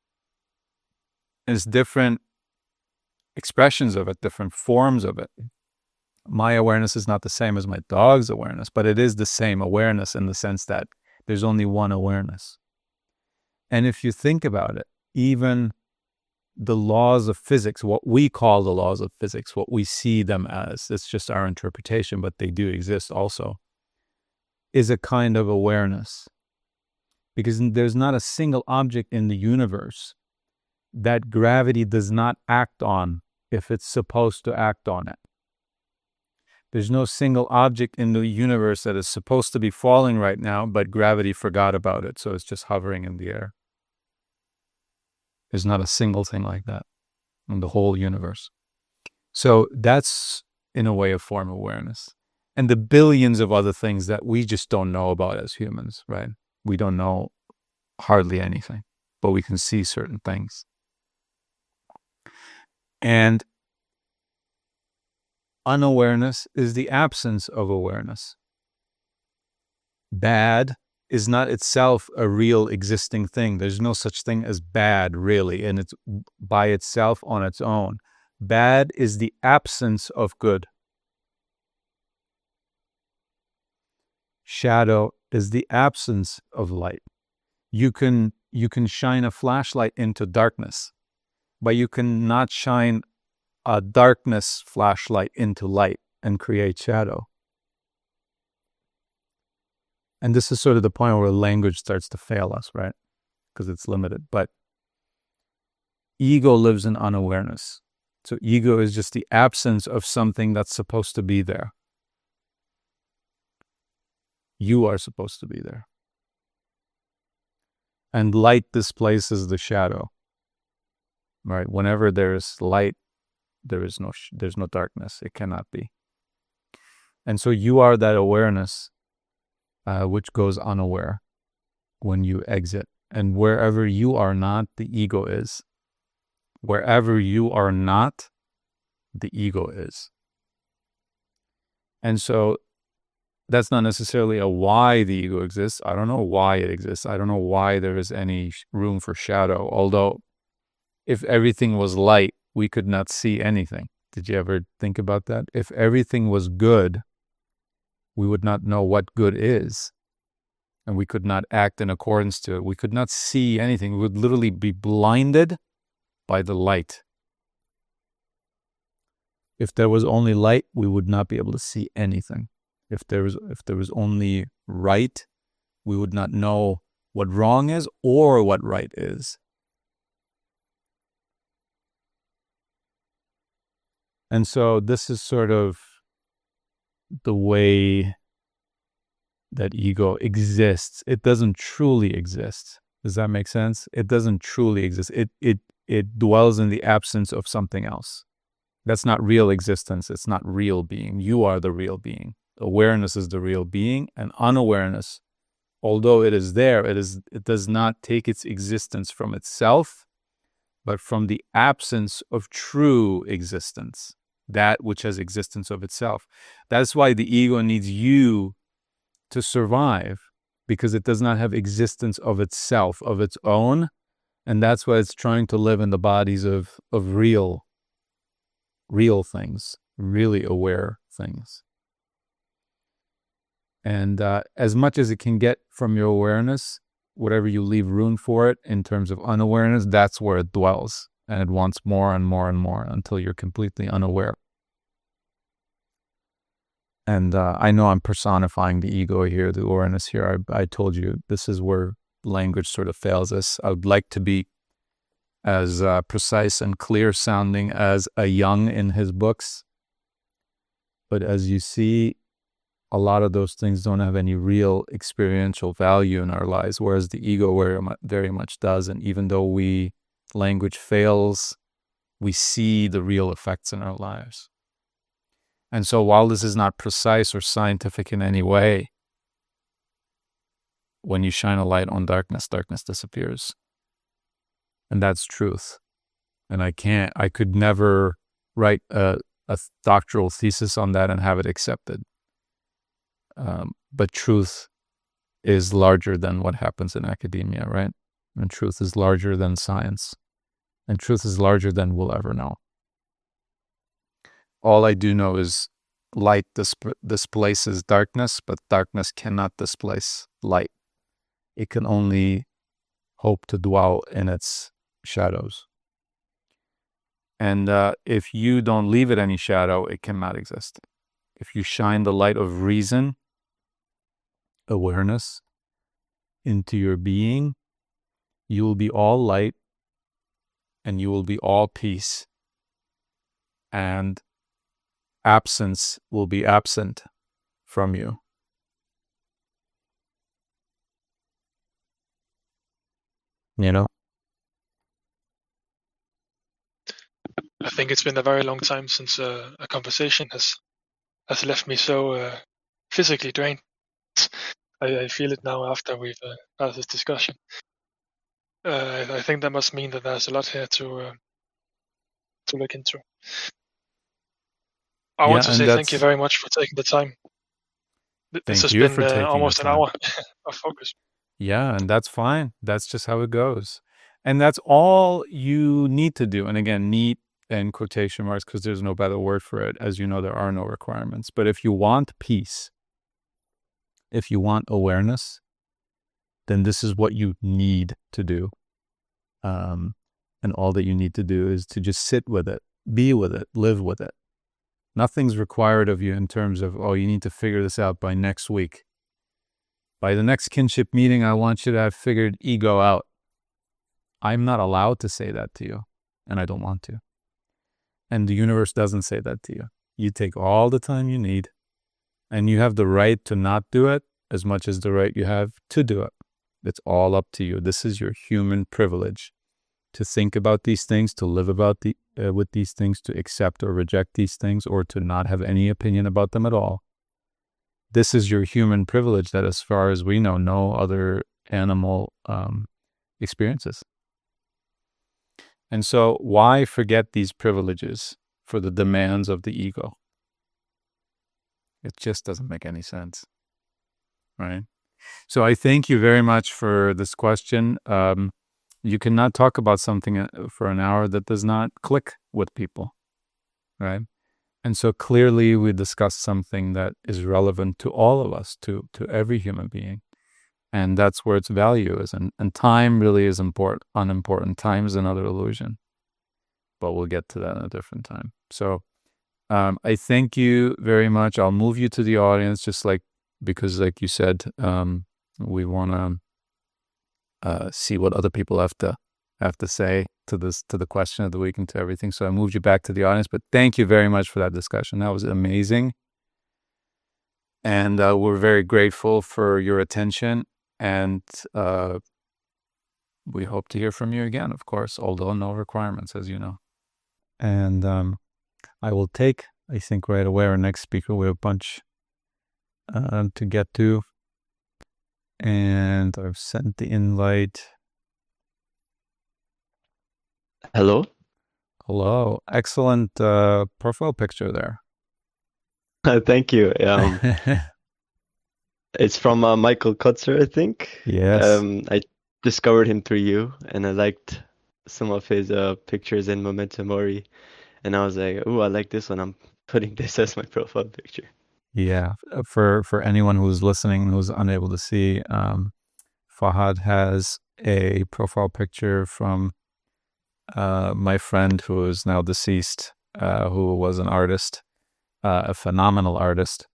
It's different expressions of it, different forms of it. My awareness is not the same as my dog's awareness, but it is the same awareness in the sense that there's only one awareness. And if you think about it, even the laws of physics, what we call the laws of physics, what we see them as, it's just our interpretation, but they do exist also, is a kind of awareness. Because there's not a single object in the universe that gravity does not act on if it's supposed to act on it. There's no single object in the universe that is supposed to be falling right now, but gravity forgot about it, so it's just hovering in the air. There's not a single thing like that in the whole universe. So that's, in a way, a form of awareness. And the billions of other things that we just don't know about as humans, right? We don't know hardly anything, but we can see certain things. And unawareness is the absence of awareness. Bad is not itself a real existing thing. There's no such thing as bad, really, and it's by itself on its own. Bad is the absence of good. Shadow is the absence of light. You can you can shine a flashlight into darkness, but you cannot shine a darkness flashlight into light and create shadow. And this is sort of the point where language starts to fail us, right? Because it's limited. But ego lives in unawareness. So ego is just the absence of something that's supposed to be there. You are supposed to be there. And light displaces the shadow, right? Whenever there is light, there is no sh- there's no darkness. It cannot be. And so you are that awareness, uh, which goes unaware when you exit. And wherever you are not, the ego is. Wherever you are not, the ego is. And so that's not necessarily a why the ego exists. I don't know why it exists. I don't know why there is any room for shadow. Although, if everything was light, we could not see anything. Did you ever think about that? If everything was good, we would not know what good is. and we could not act in accordance to it. We could not see anything. We would literally be blinded by the light. If there was only light, we would not be able to see anything. If there was, if there was only right, we would not know what wrong is or what right is. And so this is sort of the way that ego exists. It doesn't truly exist. Does that make sense? It doesn't truly exist. It it it dwells in the absence of something else. That's not real existence. It's not real being. You are the real being. Awareness is the real being, and unawareness, although it is there, it is it does not take its existence from itself, but from the absence of true existence, that which has existence of itself. That's why the ego needs you to survive, because it does not have existence of itself, of its own, and that's why it's trying to live in the bodies of, of real, real things, really aware things. And uh, as much as it can get from your awareness, whatever you leave room for it in terms of unawareness, that's where it dwells. And it wants more and more and more until you're completely unaware. And uh, I know I'm personifying the ego here, the awareness here. I, I told you this is where language sort of fails us. I would like to be as uh, precise and clear sounding as a Jung in his books. But as you see, a lot of those things don't have any real experiential value in our lives, whereas the ego very, very much does. And even though we language fails, we see the real effects in our lives. And so while this is not precise or scientific in any way, when you shine a light on darkness, darkness disappears. And that's truth. And I can't, I could never write a, a doctoral thesis on that and have it accepted. Um, but truth is larger than what happens in academia, right? And truth is larger than science. And truth is larger than we'll ever know. All I do know is light disp- displaces darkness, but darkness cannot displace light. It can only hope to dwell in its shadows. And uh, if you don't leave it any shadow, it cannot exist. If you shine the light of reason, awareness, into your being, you will be all light and you will be all peace. And absence will be absent from you. You know? I think it's been a very long time since uh, a conversation has has left me so uh, physically drained. I, I feel it now after we've uh, had this discussion. Uh, I, I think that must mean that there's a lot here to uh, to look into. I Yeah, want to and say that's- thank you very much for taking the time. Th- This Thank has you been for taking uh, the almost an time. hour of focus. Yeah, and that's fine. That's just how it goes. And that's all you need to do. And again, need in quotation marks, because there's no better word for it. As you know, there are no requirements. But if you want peace, if you want awareness, then this is what you need to do. Um, and all that you need to do is to just sit with it, be with it, live with it. Nothing's required of you in terms of, oh, you need to figure this out by next week. By the next kinship meeting, I want you to have figured ego out. I'm not allowed to say that to you, and I don't want to. And the universe doesn't say that to you. You take all the time you need, and you have the right to not do it as much as the right you have to do it. It's all up to you. This is your human privilege to think about these things, to live about the uh, with these things, to accept or reject these things, or to not have any opinion about them at all. This is your human privilege that, as far as we know, no other animal um, experiences. And so why forget these privileges for the demands of the ego? It just doesn't make any sense, right? So I thank you very much for this question. Um, you cannot talk about something for an hour that does not click with people, right? And so clearly we discussed something that is relevant to all of us, to, to every human being. And that's where its value is. And, and time really is important, unimportant. Time is another illusion. But we'll get to that in a different time. So um, I thank you very much. I'll move you to the audience, just like, because like you said, um, we want to uh, see what other people have to have to say to this, to the question of the week and to everything. So I moved you back to the audience, but thank you very much for that discussion. That was amazing. And uh, we're very grateful for your attention. And uh, we hope to hear from you again, of course, although no requirements, as you know. And um, I will take, I think right away, our next speaker. We have a bunch uh, to get to. And I've sent the invite. Hello. Hello. Excellent uh, profile picture there. Thank you. Um, it's from uh, Michael Kutzer, I think. Yes. Um, I discovered him through you, and I liked some of his uh, pictures in Memento Mori, and I was like, "Oh, I like this one. I'm putting this as my profile picture." Yeah. For for anyone who's listening who's unable to see, um, Fahad has a profile picture from uh, my friend who is now deceased, uh, who was an artist. Uh, a phenomenal artist,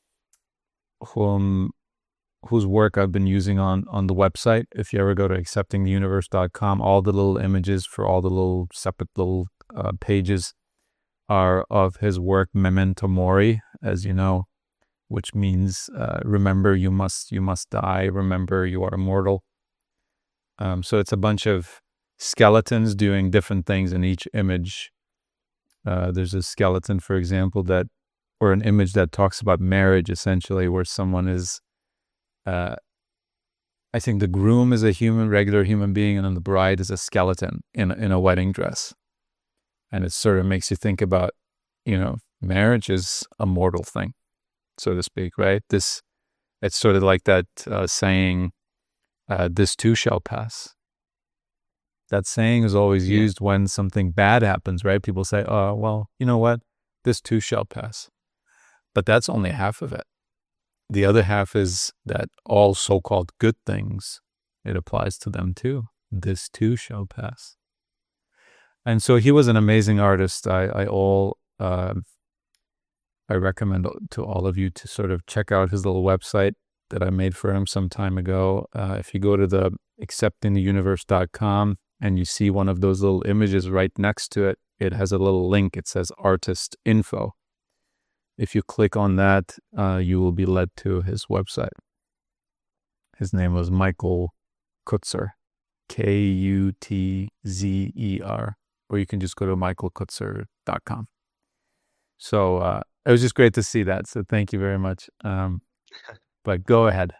whom whose work I've been using on on the website. If you ever go to accepting the universe dot com, all the little images for all the little separate little uh, pages are of his work, Memento Mori, as you know, which means uh, remember you must you must die. Remember you are immortal. Um, so it's a bunch of skeletons doing different things in each image. Uh, there's a skeleton, for example, that. Or an image that talks about marriage, essentially, where someone is, uh, I think the groom is a human, regular human being, and then the bride is a skeleton in in a wedding dress. And it sort of makes you think about, you know, marriage is a mortal thing, so to speak, right? This, it's sort of like that uh, saying, uh, "This too shall pass." That saying is always Yeah. used when something bad happens, right? People say, "Oh, well, you know what? This too shall pass." But that's only half of it. The other half is that all so-called good things, it applies to them too. This too shall pass. And so he was an amazing artist. I, I all, uh, I recommend to all of you to sort of check out his little website that I made for him some time ago. Uh, if you go to the accepting the universe dot com and you see one of those little images right next to it, it has a little link. It says artist info. If you click on that, uh, you will be led to his website. His name was Michael Kutzer, K U T Z E R, or you can just go to michael kutzer dot com. So uh, it was just great to see that. So thank you very much. Um, but go ahead.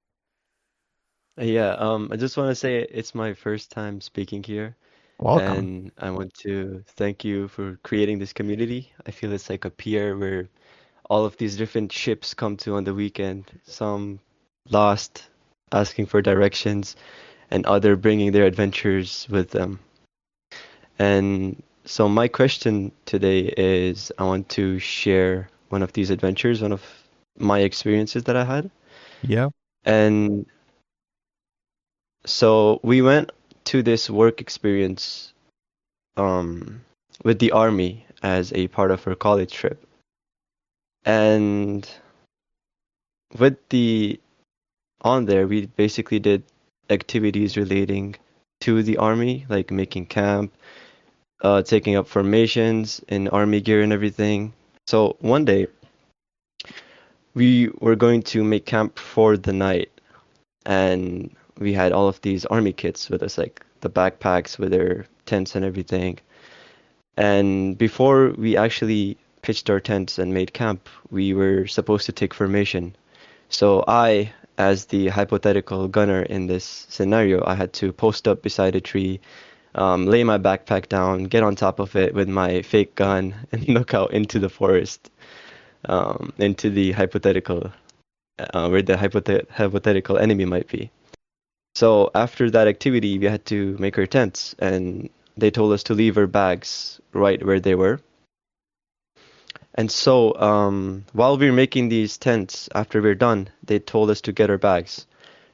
Yeah. Um, I just want to say it's my first time speaking here, Welcome. and I want to thank you for creating this community. I feel it's like a pier where all of these different ships come to on the weekend, some lost, asking for directions, and other bringing their adventures with them. And so my question today is, I want to share one of these adventures, one of my experiences that I had. Yeah. And so we went to this work experience um, with the army as a part of our college trip. And with the on there, we basically did activities relating to the army, like making camp, uh, taking up formations in army gear and everything. So one day, we were going to make camp for the night, and we had all of these army kits with us, like the backpacks with their tents and everything. And before we actually pitched our tents and made camp, we were supposed to take formation. So I, as the hypothetical gunner in this scenario, I had to post up beside a tree, um, lay my backpack down, get on top of it with my fake gun, and look out into the forest, um, into the hypothetical, uh, where the hypothet- hypothetical enemy might be. So after that activity, we had to make our tents, and they told us to leave our bags right where they were. And so um, while we were making these tents, after we we're done, they told us to get our bags.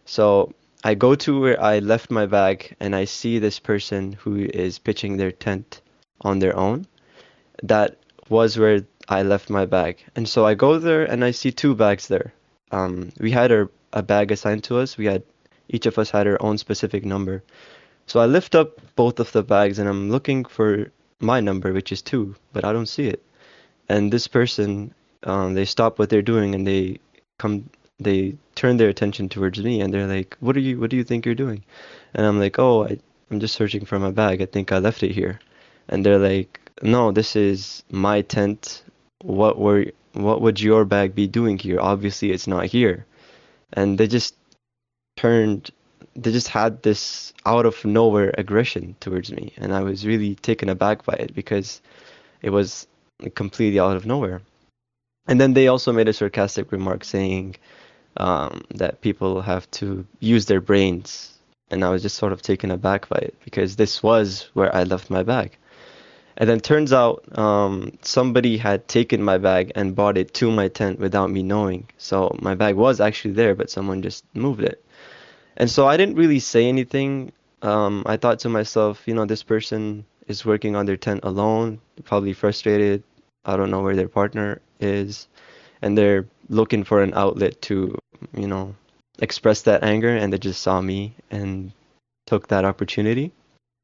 So I go to where I left my bag and I see this person who is pitching their tent on their own. That was where I left my bag. And so I go there and I see two bags there. Um, we had a, a bag assigned to us. We had each of us had our own specific number. So I lift up both of the bags and I'm looking for my number, which is two, but I don't see it. And this person, um, they stop what they're doing and they come, they turn their attention towards me and they're like, "What are you? What do you think you're doing?" And I'm like, "Oh, I, I'm just searching for my bag. I think I left it here." And they're like, "No, this is my tent. What were, what would your bag be doing here? Obviously, it's not here." And they just turned, they just had this out of nowhere aggression towards me, and I was really taken aback by it because it was completely out of nowhere. And then they also made a sarcastic remark saying um, that people have to use their brains, and I was just sort of taken aback by it because this was where I left my bag. And then turns out um, somebody had taken my bag and brought it to my tent without me knowing. So my bag was actually there, but someone just moved it. And so I didn't really say anything. Um, I thought to myself, you know, this person is working on their tent alone, probably frustrated. I don't know where their partner is. And they're looking for an outlet to, you know, express that anger. And they just saw me and took that opportunity.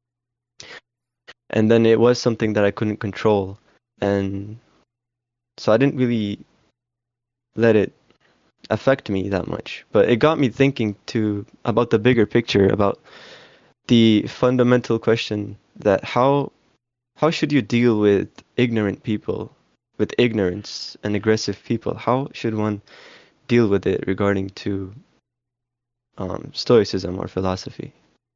And then it was something that I couldn't control. And so I didn't really let it affect me that much. But it got me thinking to about the bigger picture, about the fundamental question that how how should you deal with ignorant people, with ignorance and aggressive people? How should one deal with it regarding to um, Stoicism or philosophy?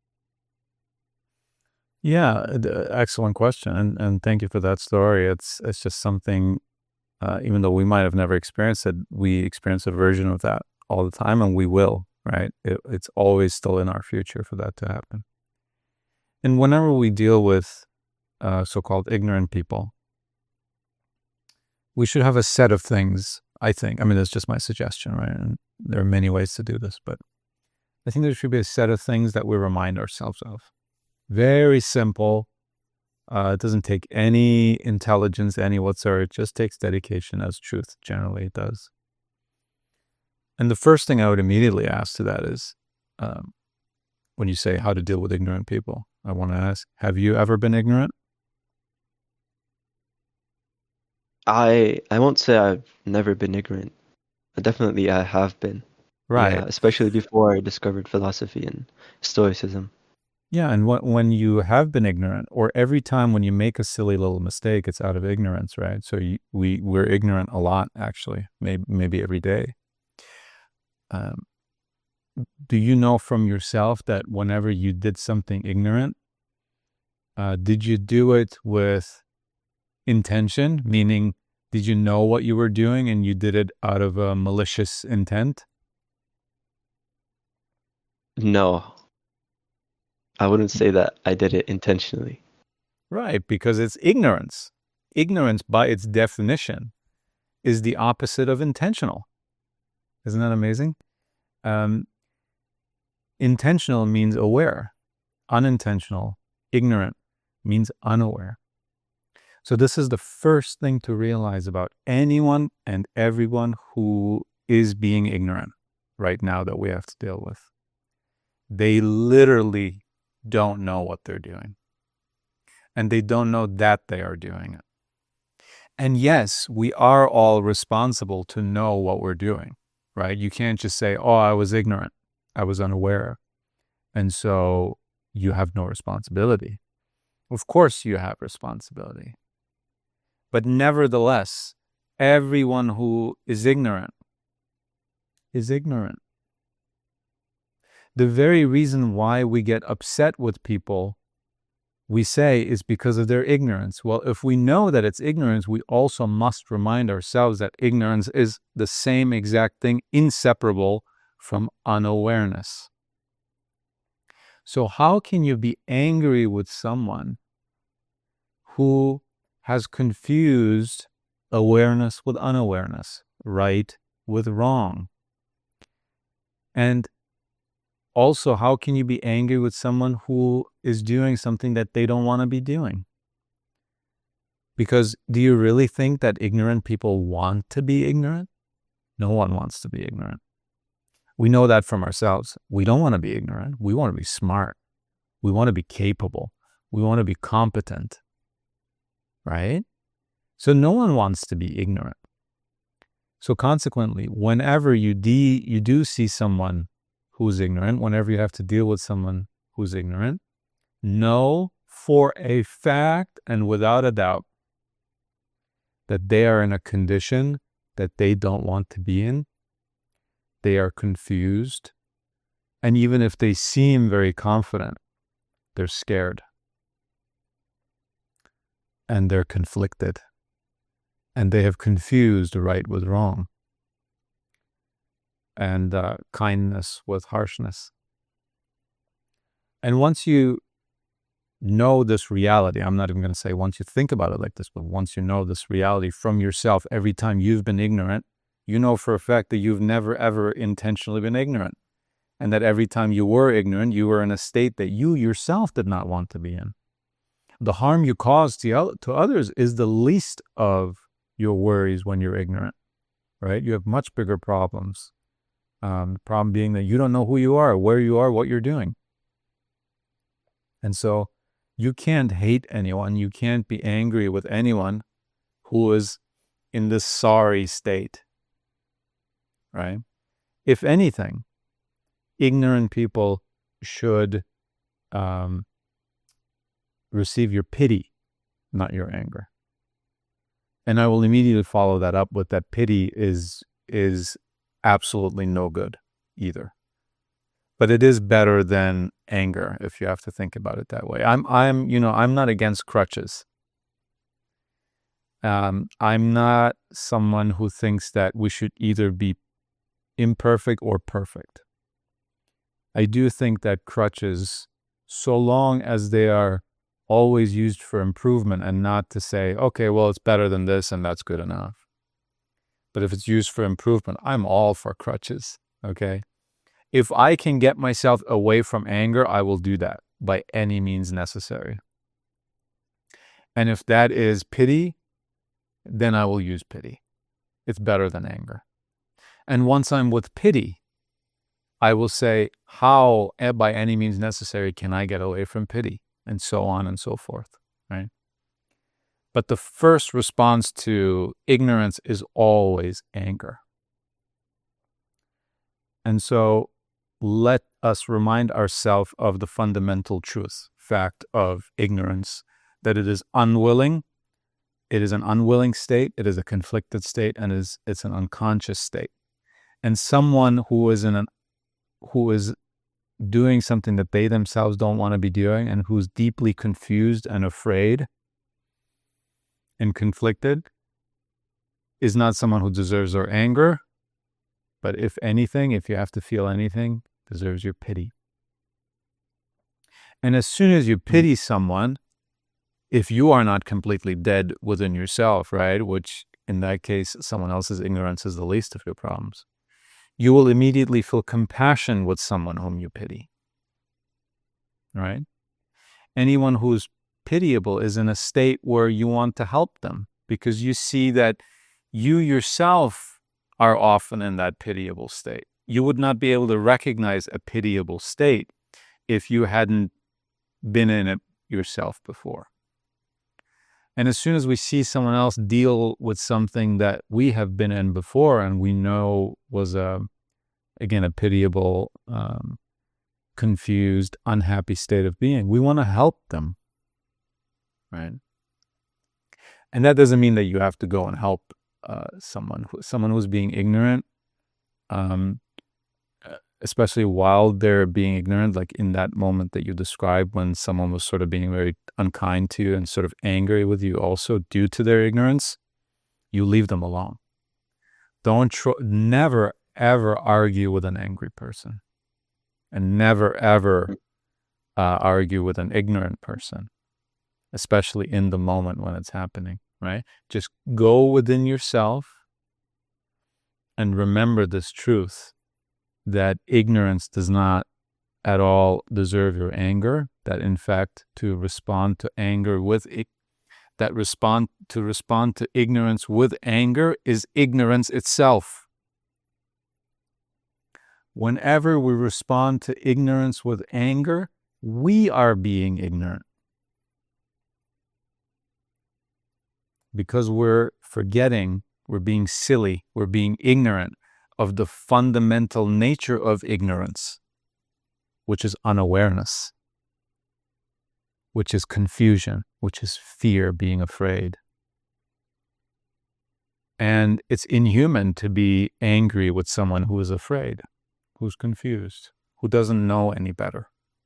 Yeah, d- excellent question, and and thank you for that story. It's it's just something, uh, even though we might have never experienced it, we experience a version of that all the time, and we will, right? It, it's always still in our future for that to happen. And whenever we deal with uh, so-called ignorant people, we should have a set of things, I think. I mean, that's just my suggestion, right? And there are many ways to do this, but I think there should be a set of things that we remind ourselves of. Very simple. Uh, it doesn't take any intelligence, any whatsoever. It just takes dedication, as truth generally does. And the first thing I would immediately ask to that is, um, when you say how to deal with ignorant people, I want to ask, have you ever been ignorant? I I won't say I've never been ignorant. Definitely I have been. Right. Yeah, especially before I discovered philosophy and Stoicism. Yeah, and wh- when you have been ignorant, or every time when you make a silly little mistake, it's out of ignorance, right? So you, we, we're ignorant a lot, actually, maybe, maybe every day. Um, do you know from yourself that whenever you did something ignorant, uh, did you do it with intention? Meaning, did you know what you were doing and you did it out of a malicious intent? No, I wouldn't say that I did it intentionally. Right, because it's ignorance. Ignorance, by its definition, is the opposite of intentional. Isn't that amazing? Um, intentional means aware. Unintentional, ignorant, means unaware. So this is the first thing to realize about anyone and everyone who is being ignorant right now that we have to deal with. They literally don't know what they're doing. And they don't know that they are doing it. And yes, we are all responsible to know what we're doing, right? You can't just say, oh, I was ignorant, I was unaware, and so you have no responsibility. Of course you have responsibility. But nevertheless, everyone who is ignorant is ignorant. The very reason why we get upset with people, we say, is because of their ignorance. Well, if we know that it's ignorance, we also must remind ourselves that ignorance is the same exact thing, inseparable from unawareness. So how can you be angry with someone who has confused awareness with unawareness, right with wrong? And also, how can you be angry with someone who is doing something that they don't want to be doing? Because do you really think that ignorant people want to be ignorant? No one wants to be ignorant. We know that from ourselves. We don't want to be ignorant. We want to be smart. We want to be capable. We want to be competent, right? So no one wants to be ignorant. So consequently, whenever you de- you do see someone who's ignorant, whenever you have to deal with someone who's ignorant, know for a fact and without a doubt that they are in a condition that they don't want to be in. They are confused. And even if they seem very confident, they're scared. And they're conflicted. And they have confused right with wrong. And uh, kindness with harshness. And once you know this reality, I'm not even going to say once you think about it like this, but once you know this reality from yourself, every time you've been ignorant, you know for a fact that you've never ever intentionally been ignorant. And that every time you were ignorant, you were in a state that you yourself did not want to be in. The harm you cause to, to others is the least of your worries when you're ignorant, right? You have much bigger problems. Um, the problem being that you don't know who you are, where you are, what you're doing. And so you can't hate anyone. You can't be angry with anyone who is in this sorry state, right? If anything, ignorant people should um, receive your pity, not your anger. And I will immediately follow that up with that pity is is absolutely no good either. But it is better than anger if you have to think about it that way. I'm I'm you know, I'm not against crutches. Um, I'm not someone who thinks that we should either be imperfect or perfect. I do think that crutches, so long as they are always used for improvement and not to say, okay, well, it's better than this and that's good enough. But if it's used for improvement, I'm all for crutches, okay? If I can get myself away from anger, I will do that by any means necessary. And if that is pity, then I will use pity. It's better than anger. And once I'm with pity, I will say, how, by any means necessary, can I get away from pity? And so on and so forth, right? But the first response to ignorance is always anger. And so let us remind ourselves of the fundamental truth, fact of ignorance, that it is unwilling, it is an unwilling state, it is a conflicted state, and is it's an unconscious state. And someone who is in an who is doing something that they themselves don't want to be doing and who's deeply confused and afraid and conflicted is not someone who deserves our anger, but if anything, if you have to feel anything, deserves your pity. And as soon as you pity someone, if you are not completely dead within yourself, right, which in that case, someone else's ignorance is the least of your problems, you will immediately feel compassion with someone whom you pity, right? Anyone who's pitiable is in a state where you want to help them because you see that you yourself are often in that pitiable state. You would not be able to recognize a pitiable state if you hadn't been in it yourself before. And as soon as we see someone else deal with something that we have been in before and we know was, a, again, a pitiable, um, confused, unhappy state of being, we want to help them, right? And that doesn't mean that you have to go and help uh, someone, who, someone who's being ignorant, um, especially while they're being ignorant, like in that moment that you described when someone was sort of being very unkind to you and sort of angry with you also due to their ignorance, you leave them alone. Don't tr- never, ever argue with an angry person, and never, ever uh, argue with an ignorant person, especially in the moment when it's happening, right? Just go within yourself and remember this truth that ignorance does not at all deserve your anger, that in fact to respond to anger with it, that respond to respond to ignorance with anger is ignorance itself. Whenever we respond to ignorance with anger, we are being ignorant. Because we're forgetting, we're being silly, we're being ignorant of the fundamental nature of ignorance, which is unawareness, which is confusion, which is fear, being afraid. And it's inhuman to be angry with someone who is afraid, who's confused, who doesn't know any better.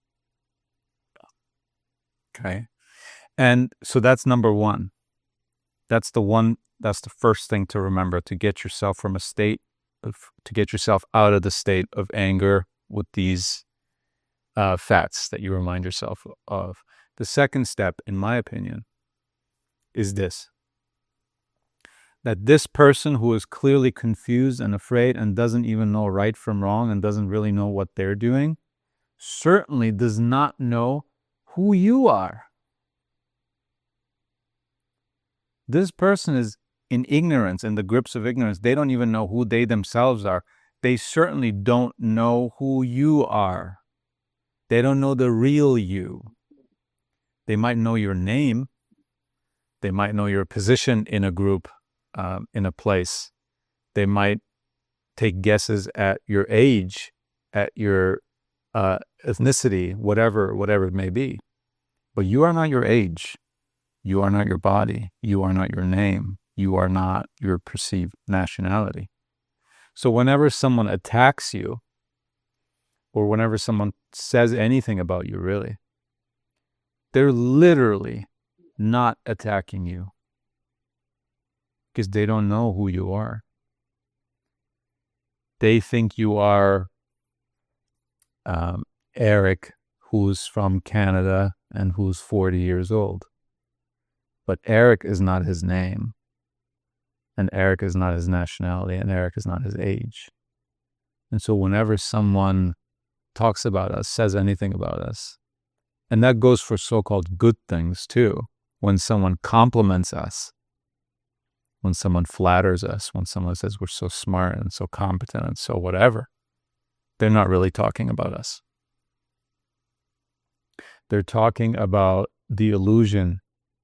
Okay? And so that's number one. That's the one, that's the first thing to remember, to get yourself from a state of, to get yourself out of the state of anger with these uh, facts that you remind yourself of. The second step, in my opinion, is this. That this person who is clearly confused and afraid and doesn't even know right from wrong and doesn't really know what they're doing, certainly does not know who you are. This person is in ignorance, in the grips of ignorance. They don't even know who they themselves are. They certainly don't know who you are. They don't know the real you. They might know your name. They might know your position in a group, um, in a place. They might take guesses at your age, at your uh, ethnicity, whatever, whatever it may be. But you are not your age. You are not your body. You are not your name. You are not your perceived nationality. So whenever someone attacks you, or whenever someone says anything about you, really, they're literally not attacking you because they don't know who you are. They think you are um, Eric, who's from Canada and who's forty years old. But Eric is not his name, and Eric is not his nationality, and Eric is not his age. And so whenever someone talks about us, says anything about us, and that goes for so-called good things too, when someone compliments us, when someone flatters us, when someone says we're so smart and so competent and so whatever, they're not really talking about us. They're talking about the illusion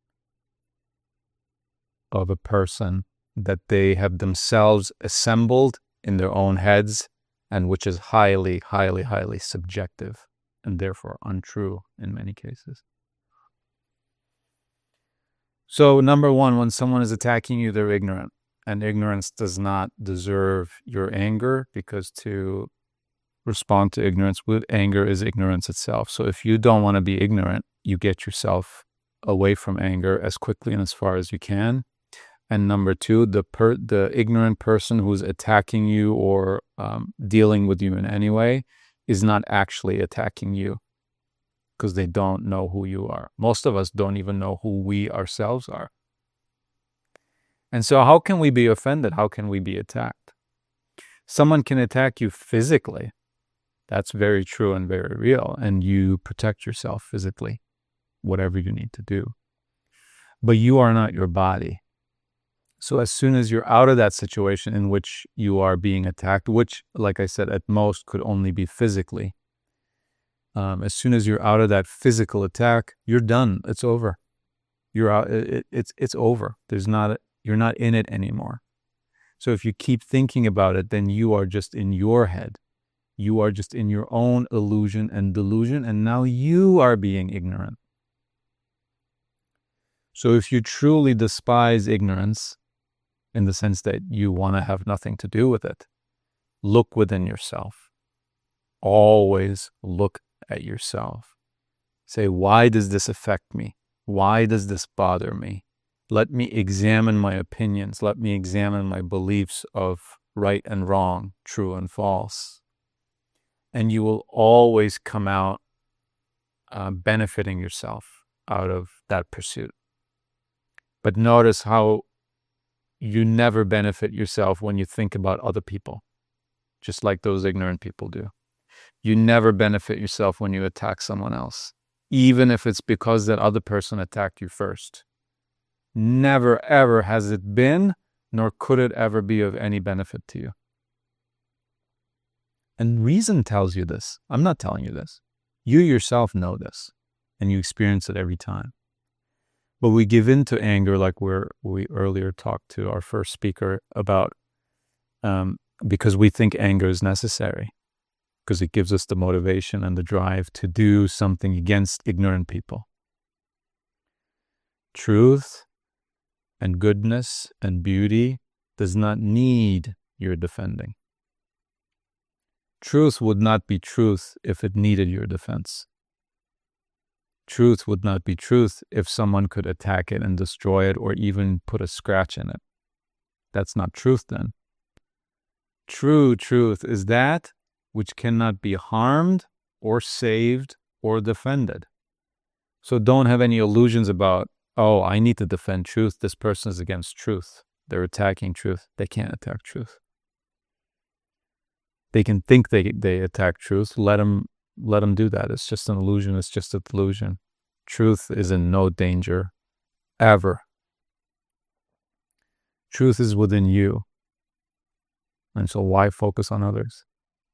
of a person that they have themselves assembled in their own heads, and which is highly, highly, highly subjective and therefore untrue in many cases. So number one, when someone is attacking you, they're ignorant, and ignorance does not deserve your anger, because to respond to ignorance with anger is ignorance itself. So if you don't want to be ignorant, you get yourself away from anger as quickly and as far as you can. And number two, the per, the ignorant person who's attacking you or um, dealing with you in any way is not actually attacking you, because they don't know who you are. Most of us don't even know who we ourselves are. And so how can we be offended? How can we be attacked? Someone can attack you physically. That's very true and very real. And you protect yourself physically, whatever you need to do. But you are not your body. So as soon as you're out of that situation in which you are being attacked, which, like I said, at most could only be physically, um, as soon as you're out of that physical attack, you're done. It's over. You're out. It, it's it's over. There's not. You're not in it anymore. So if you keep thinking about it, then you are just in your head. You are just in your own illusion and delusion, and now you are being ignorant. So if you truly despise ignorance, in the sense that you want to have nothing to do with it, look within yourself. Always look at yourself. Say, why does this affect me? Why does this bother me? Let me examine my opinions. Let me examine my beliefs of right and wrong, true and false. And you will always come out uh, benefiting yourself out of that pursuit. But notice how you never benefit yourself when you think about other people, just like those ignorant people do. You never benefit yourself when you attack someone else, even if it's because that other person attacked you first. Never, ever has it been, nor could it ever be of any benefit to you. And reason tells you this. I'm not telling you this. You yourself know this, and you experience it every time. But we give in to anger like we're, we earlier talked to our first speaker about, um, because we think anger is necessary, because it gives us the motivation and the drive to do something against ignorant people. Truth and goodness and beauty does not need your defending. Truth would not be truth if it needed your defense. Truth would not be truth if someone could attack it and destroy it or even put a scratch in it. That's not truth then. True truth is that which cannot be harmed or saved or defended. So don't have any illusions about, oh, I need to defend truth. This person is against truth. They're attacking truth. They can't attack truth. They can think they, they attack truth. Let them, let them do that. It's just an illusion. It's just a delusion. Truth is in no danger, ever. Truth is within you. And so why focus on others?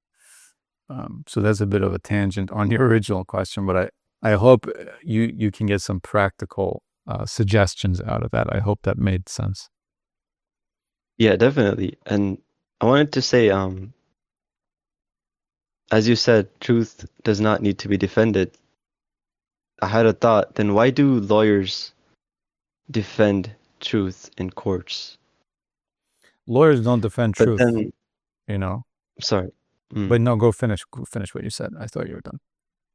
Um, so that's a bit of a tangent on your original question, but I, I hope you, you can get some practical uh, suggestions out of that. I hope that made sense. Yeah, definitely. And I wanted to say, um, as you said, truth does not need to be defended. I had a thought, then why do lawyers defend truth in courts? Lawyers don't defend But truth, then, you know. sorry. Mm. But no, go finish. Go finish what you said. I thought you were done.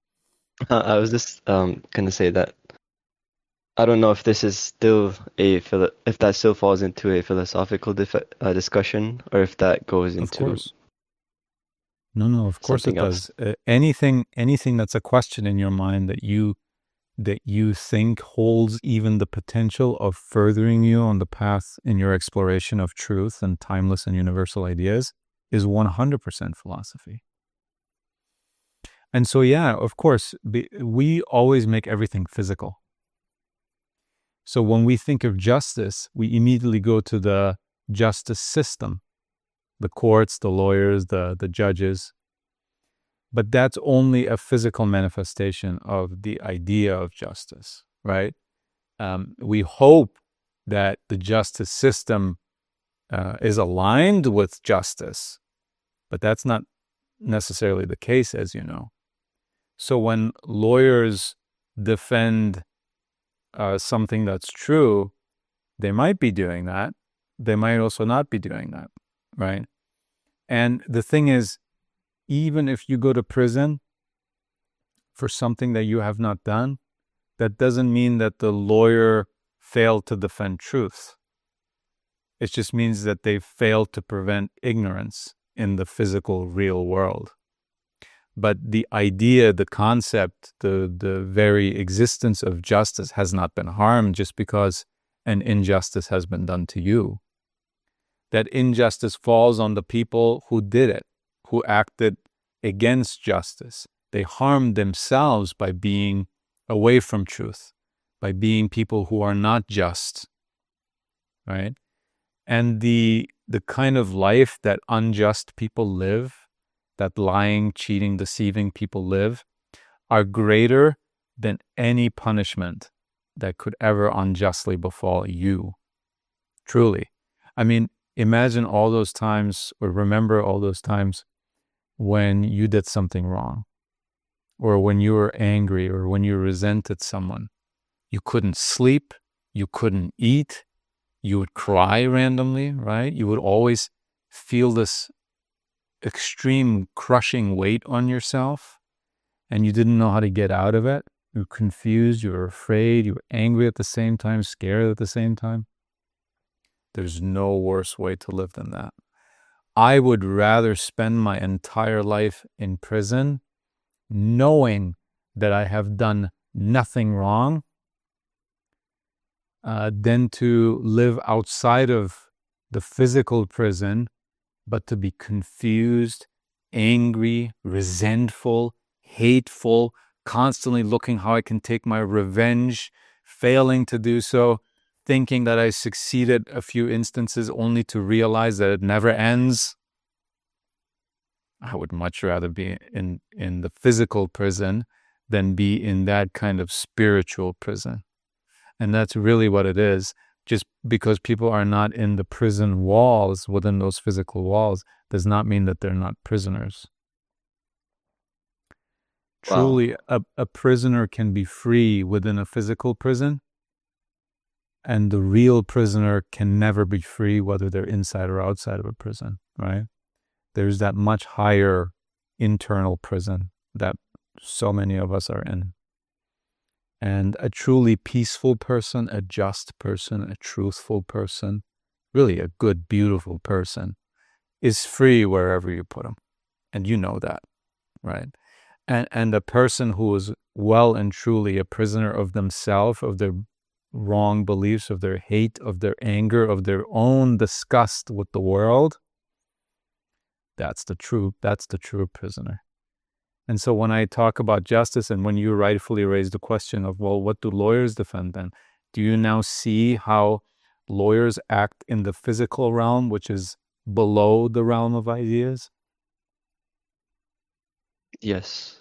I was just um gonna say that I don't know if this is still a philo- if that still falls into a philosophical dif- uh, discussion or if that goes into Of course. No, no, of course it something else. does. Uh, anything, anything that's a question in your mind that you that you think holds even the potential of furthering you on the path in your exploration of truth and timeless and universal ideas is one hundred percent philosophy. And so, yeah, of course, be, we always make everything physical. So when we think of justice, we immediately go to the justice system, the courts, the lawyers, the, the judges. But that's only a physical manifestation of the idea of justice, right? Um, we hope that the justice system uh, is aligned with justice, but that's not necessarily the case, as you know. So when lawyers defend uh, something that's true, they might be doing that. They might also not be doing that, right? And the thing is, even if you go to prison for something that you have not done, that doesn't mean that the lawyer failed to defend truth. It just means that they failed to prevent ignorance in the physical, real world. But the idea, the concept, the, the very existence of justice has not been harmed just because an injustice has been done to you. That injustice falls on the people who did it, who acted against justice. They harmed themselves by being away from truth, by being people who are not just, right? And the the kind of life that unjust people live, that lying, cheating, deceiving people live, are greater than any punishment that could ever unjustly befall you. Truly. I mean, imagine all those times, or remember all those times when you did something wrong, or when you were angry, or when you resented someone. You couldn't sleep, you couldn't eat, you would cry randomly, right? You would always feel this extreme crushing weight on yourself, and you didn't know how to get out of it. You were confused, you were afraid, you were angry at the same time, scared at the same time. There's no worse way to live than that. I would rather spend my entire life in prison knowing that I have done nothing wrong uh, than to live outside of the physical prison, but to be confused, angry, resentful, hateful, constantly looking how I can take my revenge, failing to do so, thinking that I succeeded a few instances only to realize that it never ends. I would much rather be in, in the physical prison than be in that kind of spiritual prison. And that's really what it is. Just because people are not in the prison walls, within those physical walls, does not mean that they're not prisoners. Wow. Truly, a, a prisoner can be free within a physical prison, and the real prisoner can never be free whether they're inside or outside of a prison, right? There's that much higher internal prison that so many of us are in. And a truly peaceful person, a just person, a truthful person, really a good, beautiful person, is free wherever you put them. And you know that, right? And and a person who is well and truly a prisoner of themselves, of their wrong beliefs, of their hate, of their anger, of their own disgust with the world, that's the true, that's the true prisoner. And so when I talk about justice, and when you rightfully raise the question of, well, what do lawyers defend then? Do you now see how lawyers act in the physical realm, which is below the realm of ideas? Yes.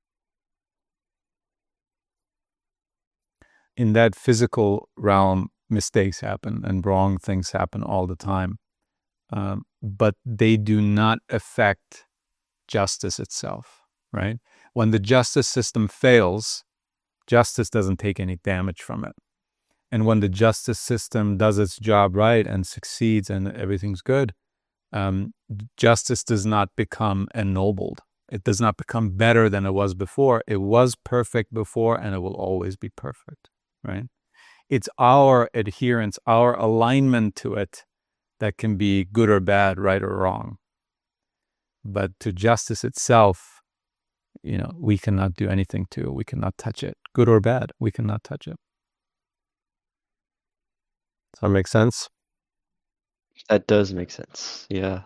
In that physical realm, mistakes happen and wrong things happen all the time. Um, but they do not affect justice itself, right? When the justice system fails, justice doesn't take any damage from it. And when the justice system does its job right and succeeds and everything's good, um, justice does not become ennobled. It does not become better than it was before. It was perfect before, and it will always be perfect, right? It's our adherence, our alignment to it that can be good or bad, right or wrong. But to justice itself, you know, we cannot do anything to. We cannot touch it. Good or bad, we cannot touch it. Does that make sense? That does make sense. Yeah.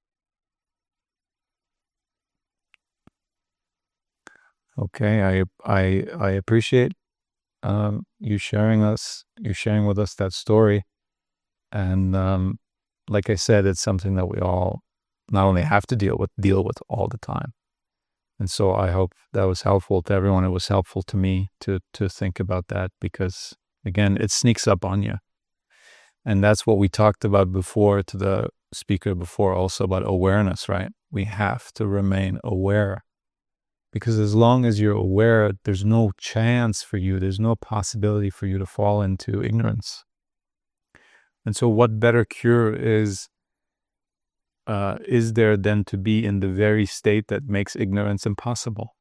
Okay, I I I appreciate um, you sharing us, you sharing with us that story, and um, like I said, it's something that we all not only have to deal with, deal with all the time. And so I hope that was helpful to everyone. It was helpful to me to to think about that, because again, it sneaks up on you. And that's what we talked about before to the speaker before, also about awareness, right? We have to remain aware, because as long as you're aware, there's no chance for you, there's no possibility for you to fall into ignorance. And so what better cure is uh, is there than to be in the very state that makes ignorance impossible?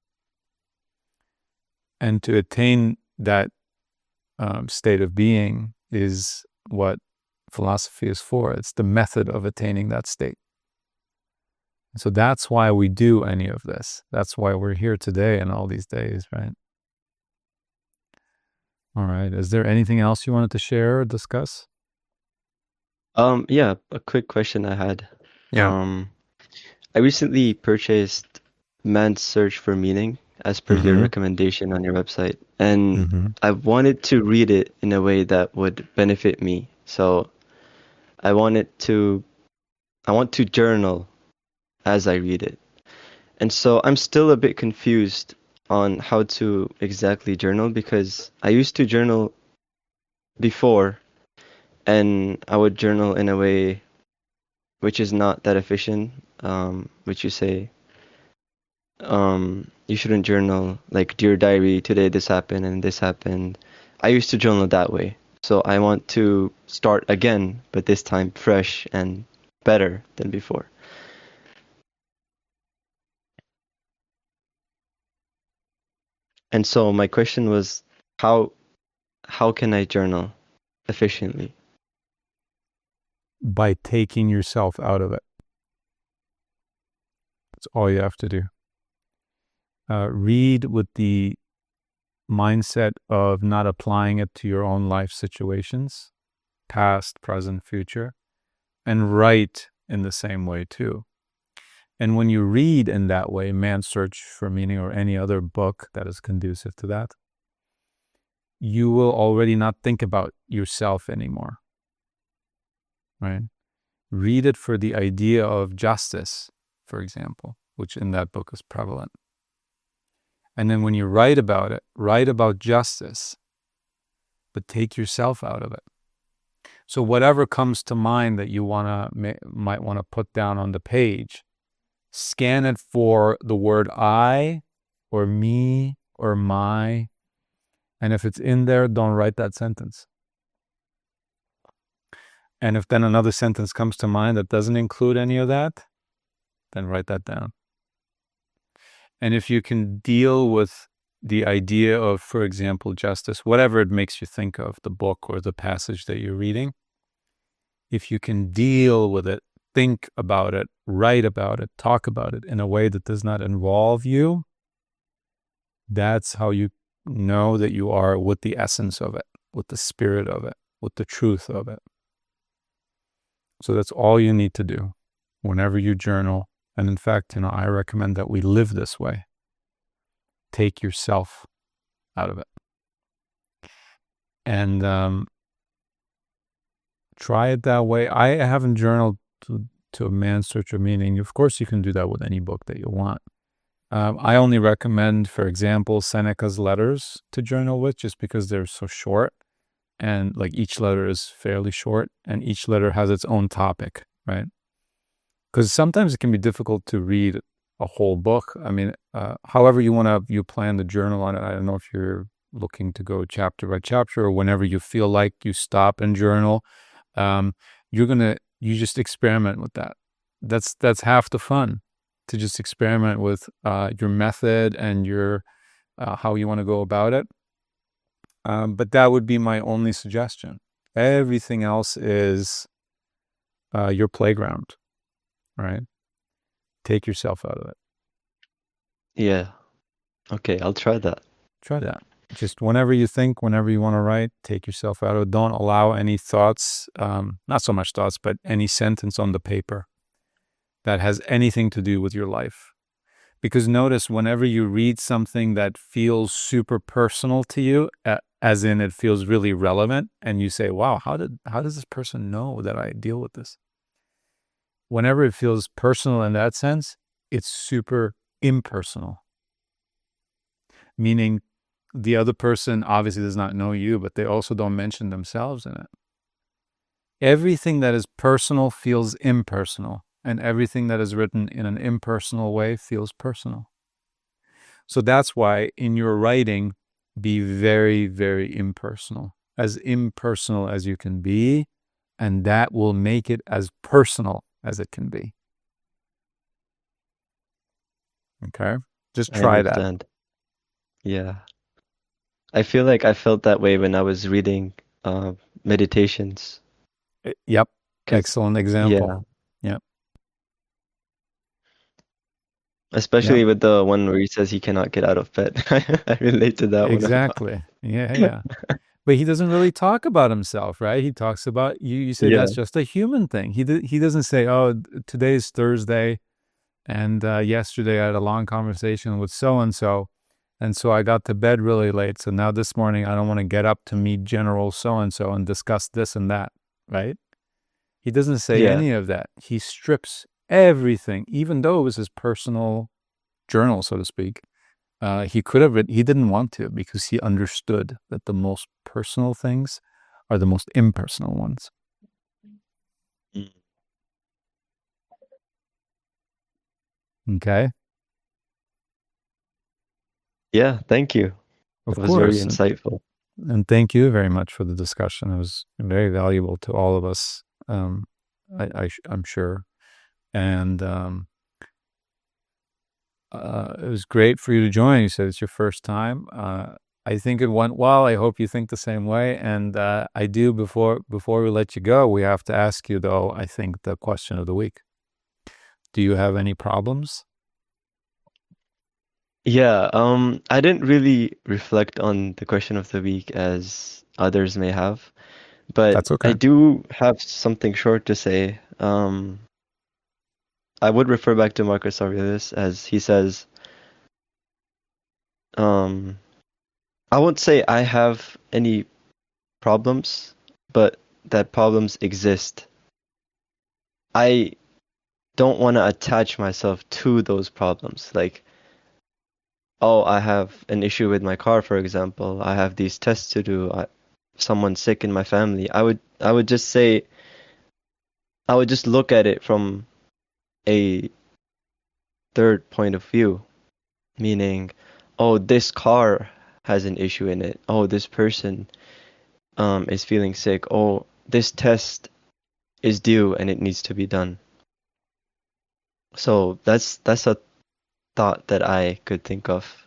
And to attain that um, state of being is what philosophy is for. It's the method of attaining that state. So that's why we do any of this. That's why we're here today and all these days, right? All right. Is there anything else you wanted to share or discuss? Um, yeah, a quick question I had. Yeah. Um, I recently purchased Man's Search for Meaning as per your Mhm. recommendation on your website, and Mm-hmm. I wanted to read it in a way that would benefit me. So I wanted to, I want to journal as I read it. And so I'm still a bit confused on how to exactly journal, because I used to journal before, and I would journal in a way which is not that efficient, um, which you say, um, you shouldn't journal like dear diary, today this happened and this happened. I used to journal that way. So I want to start again, but this time fresh and better than before. And so my question was, how how can I journal efficiently? By taking yourself out of it. That's all you have to do. Uh, read with the mindset of not applying it to your own life situations, past, present, future, and write in the same way too. And when you read in that way, Man's Search for Meaning or any other book that is conducive to that, you will already not think about yourself anymore, right? Read it for the idea of justice, for example, which in that book is prevalent. And then when you write about it, write about justice, but take yourself out of it. So whatever comes to mind that you wanna might want to put down on the page, scan it for the word I or me or my, and if it's in there, don't write that sentence. And if then another sentence comes to mind that doesn't include any of that, then write that down. And if you can deal with the idea of, for example, justice, whatever it makes you think of, the book or the passage that you're reading, if you can deal with it, think about it, write about it, talk about it in a way that does not involve you, that's how you know that you are with the essence of it, with the spirit of it, with the truth of it. So that's all you need to do whenever you journal. And in fact, you know, I recommend that we live this way. Take yourself out of it. And um, try it that way. I haven't journaled to, to a Man's Search for Meaning. Of course, you can do that with any book that you want. Um, I only recommend, for example, Seneca's letters to journal with, just because they're so short. And like each letter is fairly short, and each letter has its own topic, right? Because sometimes it can be difficult to read a whole book. I mean, uh, however you want to, you plan the journal on it. I don't know if you're looking to go chapter by chapter or whenever you feel like you stop and journal. Um, you're going to, you just experiment with that. That's, that's half the fun, to just experiment with uh, your method and your, uh, how you want to go about it. Um, but that would be my only suggestion. Everything else is uh, your playground, right? Take yourself out of it. Yeah. Okay, I'll try that. Try that. Just whenever you think, whenever you want to write, take yourself out of it. Don't allow any thoughts, um, not so much thoughts, but any sentence on the paper that has anything to do with your life. Because notice, whenever you read something that feels super personal to you, uh, as in it feels really relevant, and you say, wow, how did how does this person know that I deal with this? Whenever it feels personal in that sense, it's super impersonal. Meaning the other person obviously does not know you, but they also don't mention themselves in it. Everything that is personal feels impersonal, and everything that is written in an impersonal way feels personal. So that's why in your writing, be very, very impersonal, as impersonal as you can be, and that will make it as personal as it can be. Okay? Just try that. Yeah. I feel like I felt that way when I was reading uh, Meditations. Yep. Excellent example. Yeah. Yep. Especially Yep. with the one where he says he cannot get out of bed. I relate to that Exactly. one. Yeah, yeah. But he doesn't really talk about himself, right? He talks about, you You say Yeah. that's just a human thing. He do, he doesn't say, oh, today's Thursday, and uh, yesterday I had a long conversation with so-and-so, and so I got to bed really late, so now this morning I don't want to get up to meet General so-and-so and discuss this and that, right? He doesn't say Yeah. any of that. He strips everything, even though it was his personal journal, so to speak. Uh, he could have, he didn't want to, because he understood that the most personal things are the most impersonal ones. Mm. Okay? Yeah, thank you. Of It was very course. insightful. And thank you very much for the discussion. It was very valuable to all of us, um, I, I, I'm sure. And um, uh, it was great for you to join. You said it's your first time. Uh, I think it went well. I hope you think the same way. And uh, I do, before before we let you go, we have to ask you, though, I think, the question of the week. Do you have any problems? Yeah, um, I didn't really reflect on the question of the week as others may have, but That's okay. I do have something short to say. Um, I would refer back to Marcus Aurelius as he says, um, I won't say I have any problems, but that problems exist. I don't want to attach myself to those problems. Like, oh, I have an issue with my car, for example. I have these tests to do. I, someone's sick in my family. I would, I would just say, I would just look at it from a third point of view, meaning, oh, this car has an issue in it. Oh, this person um, is feeling sick. Oh, this test is due and it needs to be done. So that's that's a thought that I could think of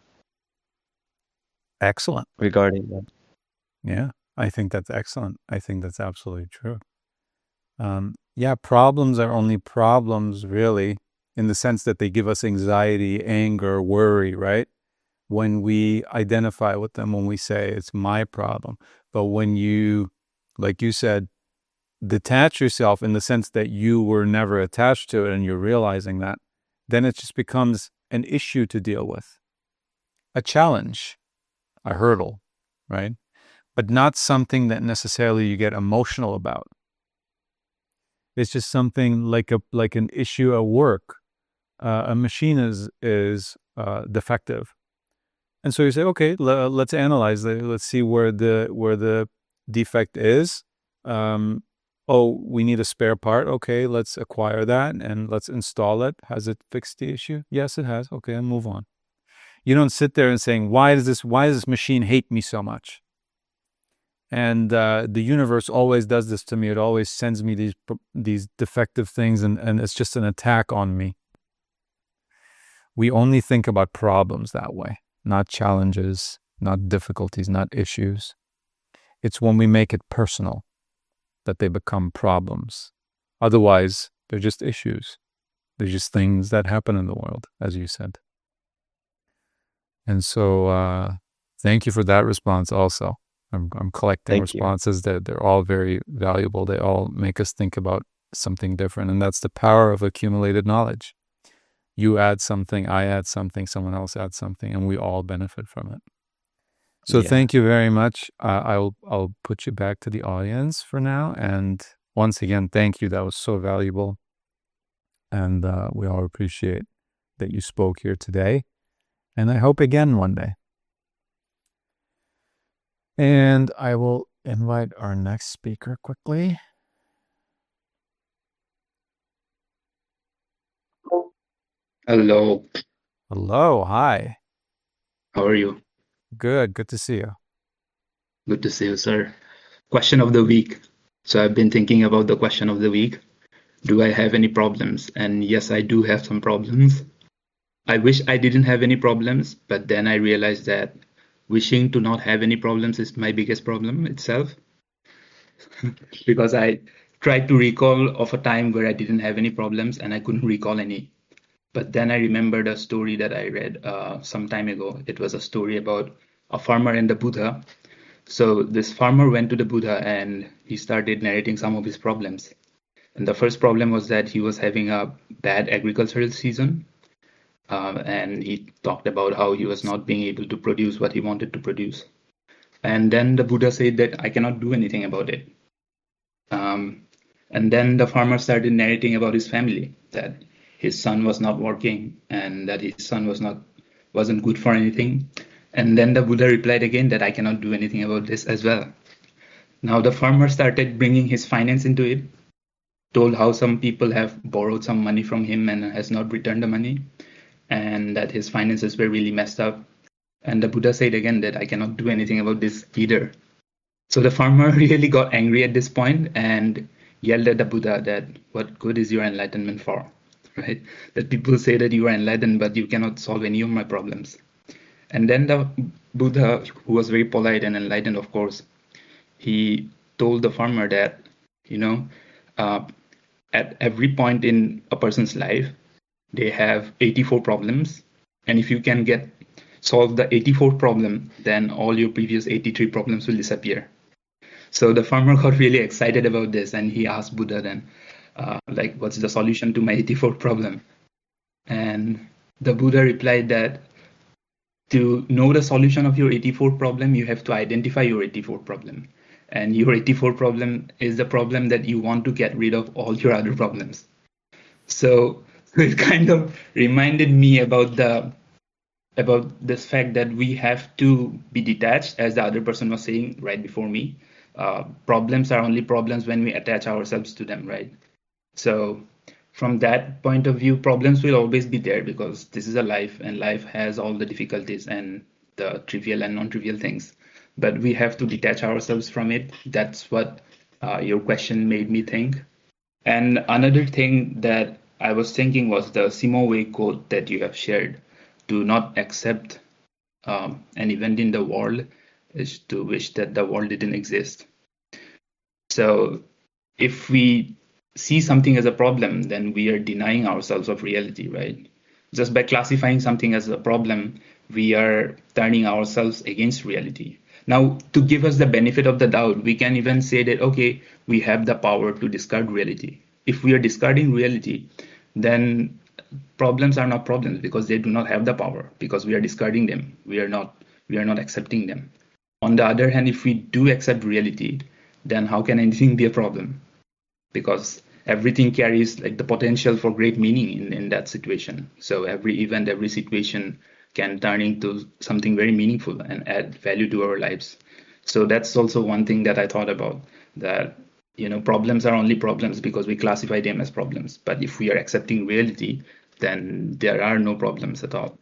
Excellent. regarding that. Yeah, I think that's excellent. I think that's absolutely true. Um, yeah, problems are only problems, really, in the sense that they give us anxiety, anger, worry, right? When we identify with them, when we say it's my problem. But when you, like you said, detach yourself in the sense that you were never attached to it and you're realizing that, then it just becomes an issue to deal with, a challenge, a hurdle, right? But not something that necessarily you get emotional about. It's just something like a like an issue at work. Uh, a machine is is uh, defective, and so you say, okay, l- let's analyze it. Let's see where the where the defect is. Um, oh, we need a spare part. Okay, let's acquire that and let's install it. Has it fixed the issue? Yes, it has. Okay, and move on. You don't sit there and saying, why does this why does this machine hate me so much? And uh, the universe always does this to me. It always sends me these these defective things, and, and it's just an attack on me. We only think about problems that way, not challenges, not difficulties, not issues. It's when we make it personal that they become problems. Otherwise, they're just issues. They're just things that happen in the world, as you said. And so uh, thank you for that response also. I'm, I'm collecting Thank responses that they're all very valuable. They all make us think about something different. And that's the power of accumulated knowledge. You add something, I add something, someone else adds something, and we all benefit from it. So Yeah. thank you very much. Uh, I'll I'll put you back to the audience for now. And once again, thank you. That was so valuable. And uh, we all appreciate that you spoke here today. And I hope again one day. And I will invite our next speaker quickly. Hello, Hello, hi. how are you? Good, good to see you. Good to see you, sir. Question of the week. So I've been thinking about the question of the week. Do I have any problems? And yes, I do have some problems. I wish I didn't have any problems, but then I realized that wishing to not have any problems is my biggest problem itself. Because I tried to recall of a time where I didn't have any problems and I couldn't recall any. But then I remembered a story that I read uh, some time ago. It was a story about a farmer and the Buddha. So this farmer went to the Buddha and he started narrating some of his problems. And the first problem was that he was having a bad agricultural season. Uh, and he talked about how he was not being able to produce what he wanted to produce. And then the Buddha said that I cannot do anything about it. Um, and then the farmer started narrating about his family, that his son was not working and that his son was not wasn't good for anything. And then the Buddha replied again that I cannot do anything about this as well. Now the farmer started bringing his finance into it, told how some people have borrowed some money from him and has not returned the money, and that his finances were really messed up. And the Buddha said again that I cannot do anything about this either. So the farmer really got angry at this point and yelled at the Buddha that what good is your enlightenment for, right? That people say that you are enlightened, but you cannot solve any of my problems. And then the Buddha, who was very polite and enlightened, of course, he told the farmer that, you know, uh, at every point in a person's life, they have eighty-four problems. And if you can get solve the eighty-fourth problem, then all your previous eighty-three problems will disappear. So the farmer got really excited about this and he asked Buddha then, uh, like, what's the solution to my eighty-four problem? And the Buddha replied that to know the solution of your eighty-four problem, you have to identify your eighty-four problem. And your eighty-four problem is the problem that you want to get rid of all your other problems. So it kind of reminded me about the about this fact that we have to be detached, as the other person was saying right before me. Uh, problems are only problems when we attach ourselves to them, right? So from that point of view, problems will always be there because this is a life, and life has all the difficulties and the trivial and non-trivial things. But we have to detach ourselves from it. That's what uh, your question made me think. And another thing that I was thinking was the Simo Wei quote that you have shared. Do not accept um, an event in the world is to wish that the world didn't exist. So if we see something as a problem, then we are denying ourselves of reality, right? Just by classifying something as a problem, we are turning ourselves against reality. Now, to give us the benefit of the doubt, we can even say that, okay, we have the power to discard reality. If we are discarding reality, then problems are not problems because they do not have the power, because we are discarding them. We are not we are not accepting them. On the other hand, if we do accept reality, then how can anything be a problem? Because everything carries like the potential for great meaning in, in that situation. So every event, every situation can turn into something very meaningful and add value to our lives. So that's also one thing that I thought about, that you know, problems are only problems because we classify them as problems. But if we are accepting reality, then there are no problems at all.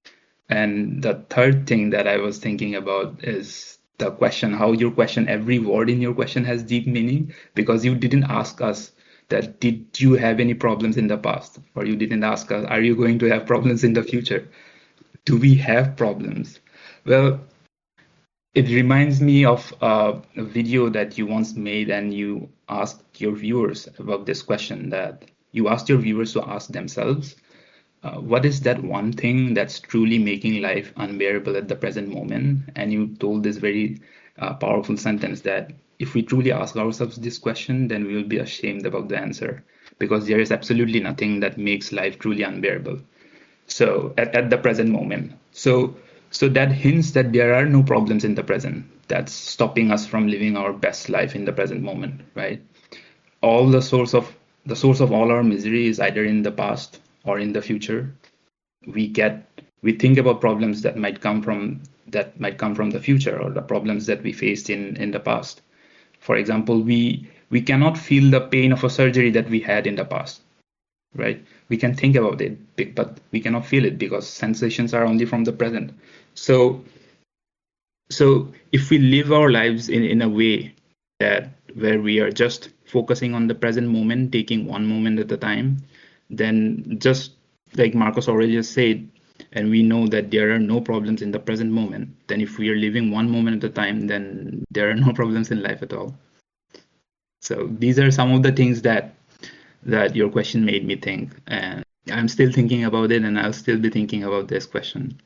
And the third thing that I was thinking about is the question, how your question, every word in your question has deep meaning, because you didn't ask us that, did you have any problems in the past? Or you didn't ask us, are you going to have problems in the future? Do we have problems? Well, it reminds me of uh, a video that you once made, and you asked your viewers about this question, that you asked your viewers to ask themselves, uh, what is that one thing that's truly making life unbearable at the present moment? And you told this very uh, powerful sentence that if we truly ask ourselves this question, then we will be ashamed about the answer, because there is absolutely nothing that makes life truly unbearable. So at, at the present moment. So So that hints that there are no problems in the present that's stopping us from living our best life in the present moment, right? All the source of the source of all our misery is either in the past or in the future. We get we think about problems that might come from that might come from the future, or the problems that we faced in, in the past. For example, we we cannot feel the pain of a surgery that we had in the past, right? We can think about it, but we cannot feel it because sensations are only from the present. So, so if we live our lives in, in a way that where we are just focusing on the present moment, taking one moment at a time, then just like Marcus Aurelius said, and we know that there are no problems in the present moment, then if we are living one moment at a time, then there are no problems in life at all. So these are some of the things that that your question made me think, and I'm still thinking about it, and I'll still be thinking about this question.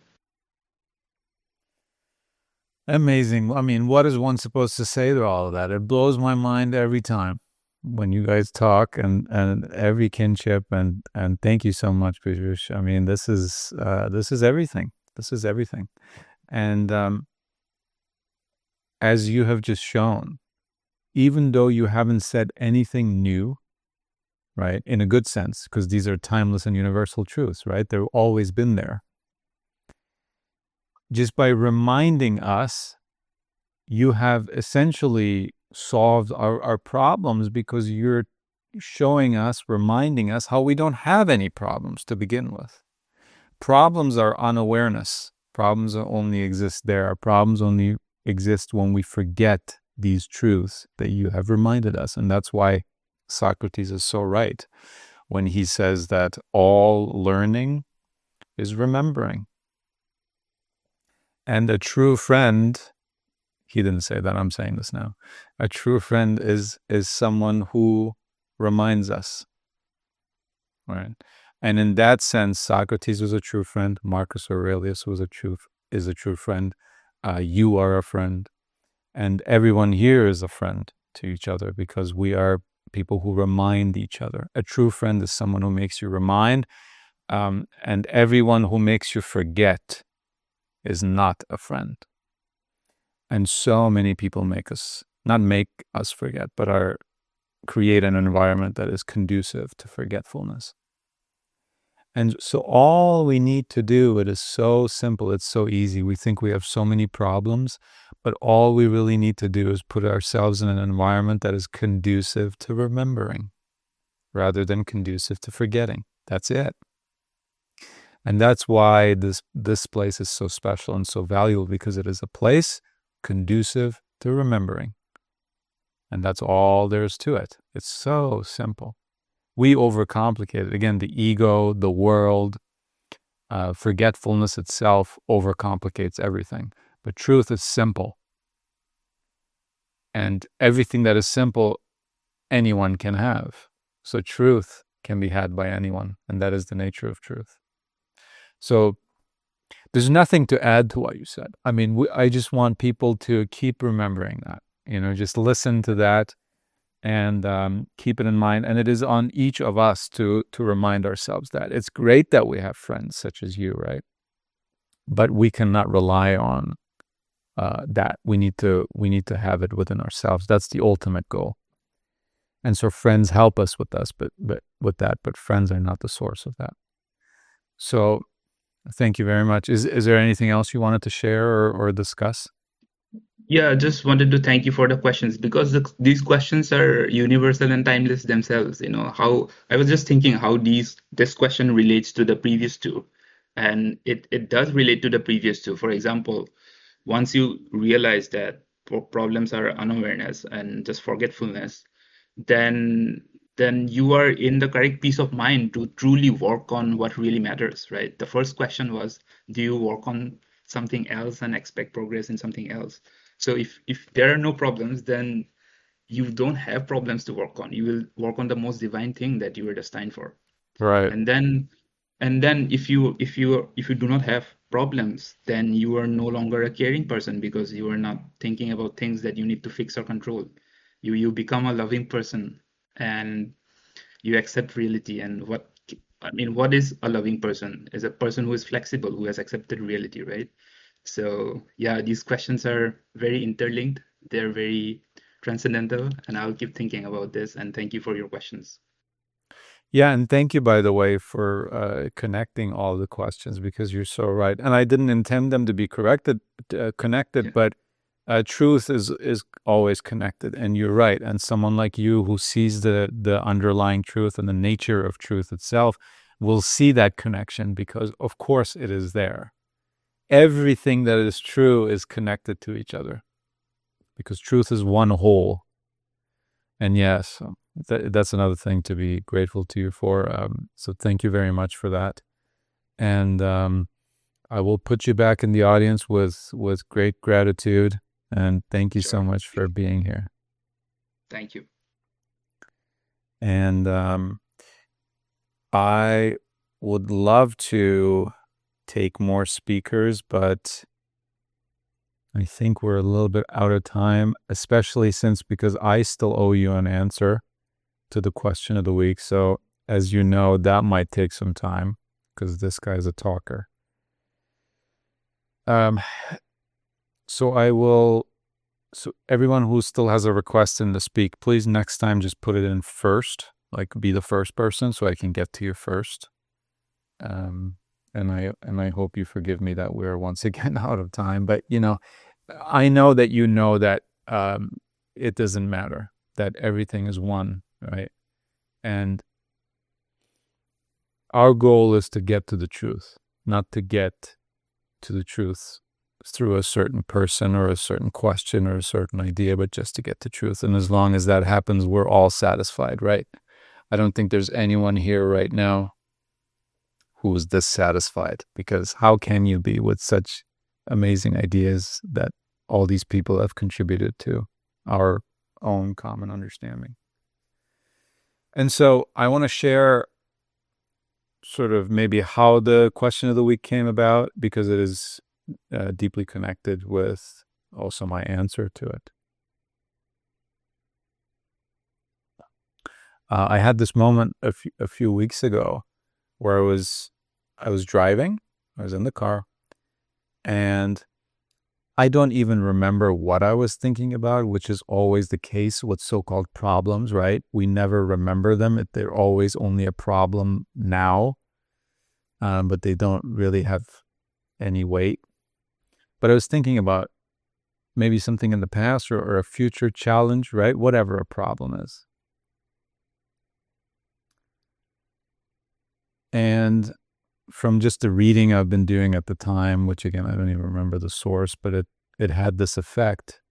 Amazing. I mean, what is one supposed to say to all of that? It blows my mind every time when you guys talk, and, and every kinship, and, and thank you so much, Piyush. I mean, this is uh, this is everything. This is everything. And um, as you have just shown, even though you haven't said anything new, right, in a good sense, because these are timeless and universal truths, right? They've always been there. Just by reminding us, you have essentially solved our, our problems, because you're showing us, reminding us how we don't have any problems to begin with. Problems are unawareness. Problems only exist there. Our problems only exist when we forget these truths that you have reminded us. And that's why Socrates is so right when he says that all learning is remembering. And a true friend, he didn't say that, I'm saying this now. A true friend is is someone who reminds us, right? And in that sense, Socrates was a true friend. Marcus Aurelius was a true is a true friend. Uh, you are a friend, and everyone here is a friend to each other, because we are people who remind each other. A true friend is someone who makes you remind, um, and everyone who makes you forget is not a friend. And so many people make us, not make us forget, but are create an environment that is conducive to forgetfulness. And so all we need to do, it is so simple, it's so easy. We think we have so many problems, but all we really need to do is put ourselves in an environment that is conducive to remembering rather than conducive to forgetting. That's it. And that's why this this place is so special and so valuable, because it is a place conducive to remembering. And that's all there is to it. It's so simple. We overcomplicate it. Again, the ego, the world, uh, forgetfulness itself overcomplicates everything. But truth is simple. And everything that is simple, anyone can have. So truth can be had by anyone. And that is the nature of truth. So there's nothing to add to what you said. I mean, we, I just want people to keep remembering that. You know, just listen to that and um, keep it in mind. And it is on each of us to to remind ourselves that. It's great that we have friends such as you, right? But we cannot rely on uh, that. We need to we need to have it within ourselves. That's the ultimate goal. And so friends help us with us, but but with that. But friends are not the source of that. So thank you very much. Is is there anything else you wanted to share or, or discuss? Yeah, just wanted to thank you for the questions, because the, these questions are universal and timeless themselves. You know, how I was just thinking how these this question relates to the previous two, and it it does relate to the previous two. For example, once you realize that problems are unawareness and just forgetfulness, then then you are in the correct peace of mind to truly work on what really matters, right? The first question was, do you work on something else and expect progress in something else? So if, if there are no problems, then you don't have problems to work on. You will work on the most divine thing that you were destined for. Right. And then and then if you if you if you do not have problems, then you are no longer a caring person, because you are not thinking about things that you need to fix or control. You you become a loving person, and you accept reality. And what I mean, what is a loving person? Is a person who is flexible, who has accepted reality, right? So yeah, these questions are very interlinked. They're very transcendental, and I'll keep thinking about this. And thank you for your questions. Yeah, and thank you, by the way, for uh, connecting all the questions, because you're so right. And I didn't intend them to be corrected, uh, connected, Yeah. but uh, truth is is always connected, and you're right. And someone like you who sees the the underlying truth and the nature of truth itself will see that connection, because of course it is there. Everything that is true is connected to each other, because truth is one whole. And yes, th- that's another thing to be grateful to you for. Um, so thank you very much for that. And um, I will put you back in the audience with, with great gratitude. And thank you Sure. so much for being here. Thank you. And um, I would love to take more speakers, but I think we're a little bit out of time, especially since because I still owe you an answer to the question of the week. So as you know, that might take some time because this guy's a talker. Um, so I will, so everyone who still has a request in to speak, please next time just put it in first, like be the first person so I can get to you first. Um, and I, and I hope you forgive me that we're once again out of time, but you know, I know that you know that um, it doesn't matter, that everything is one, right? And our goal is to get to the truth, not to get to the truth through a certain person or a certain question or a certain idea, but just to get to truth. And as long as that happens, we're all satisfied, right? I don't think there's anyone here right now who is dissatisfied, because how can you be with such amazing ideas that all these people have contributed to our own common understanding? And so I want to share sort of maybe how the question of the week came about, because it is uh, deeply connected with also my answer to it. Uh, I had this moment a few, a few weeks ago where I was I was driving. I was in the car, and I don't even remember what I was thinking about, which is always the case with so-called problems, right? We never remember them. They're always only a problem now, um, but they don't really have any weight. But I was thinking about maybe something in the past or, or a future challenge, right? Whatever a problem is. And from just the reading I've been doing at the time, which again, I don't even remember the source, but it, it had this effect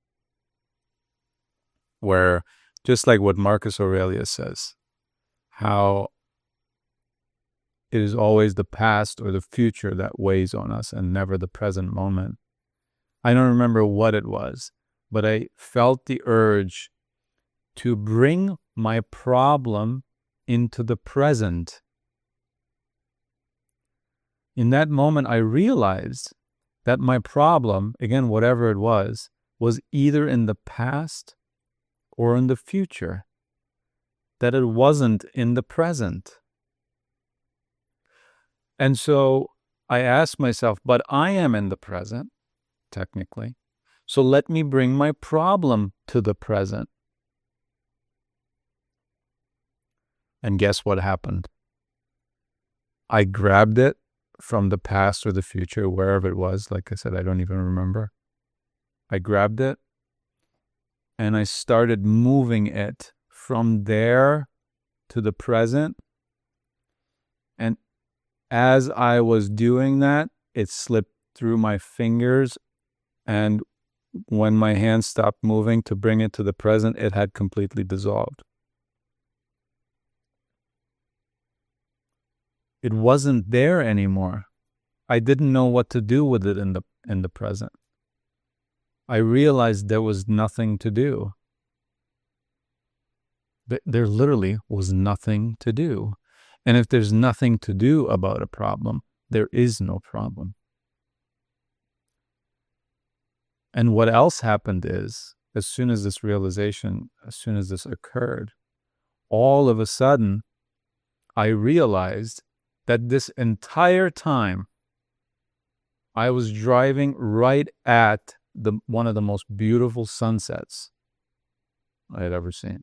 where, just like what Marcus Aurelius says, how it is always the past or the future that weighs on us and never the present moment. I don't remember what it was, but I felt the urge to bring my problem into the present. In that moment, I realized that my problem, again, whatever it was, was either in the past or in the future, that it wasn't in the present. And so I asked myself, but I am in the present, technically. So let me bring my problem to the present. And guess what happened? I grabbed it from the past or the future, wherever it was. Like I said, I don't even remember. I grabbed it and I started moving it from there to the present. And as I was doing that, it slipped through my fingers. And when my hand stopped moving to bring it to the present, it had completely dissolved. It wasn't there anymore. I didn't know what to do with it in the in the present. I realized there was nothing to do. There literally was nothing to do. And if there's nothing to do about a problem, there is no problem. And what else happened is, as soon as this realization, as soon as this occurred, all of a sudden, I realized that this entire time I was driving right at the one of the most beautiful sunsets I had ever seen.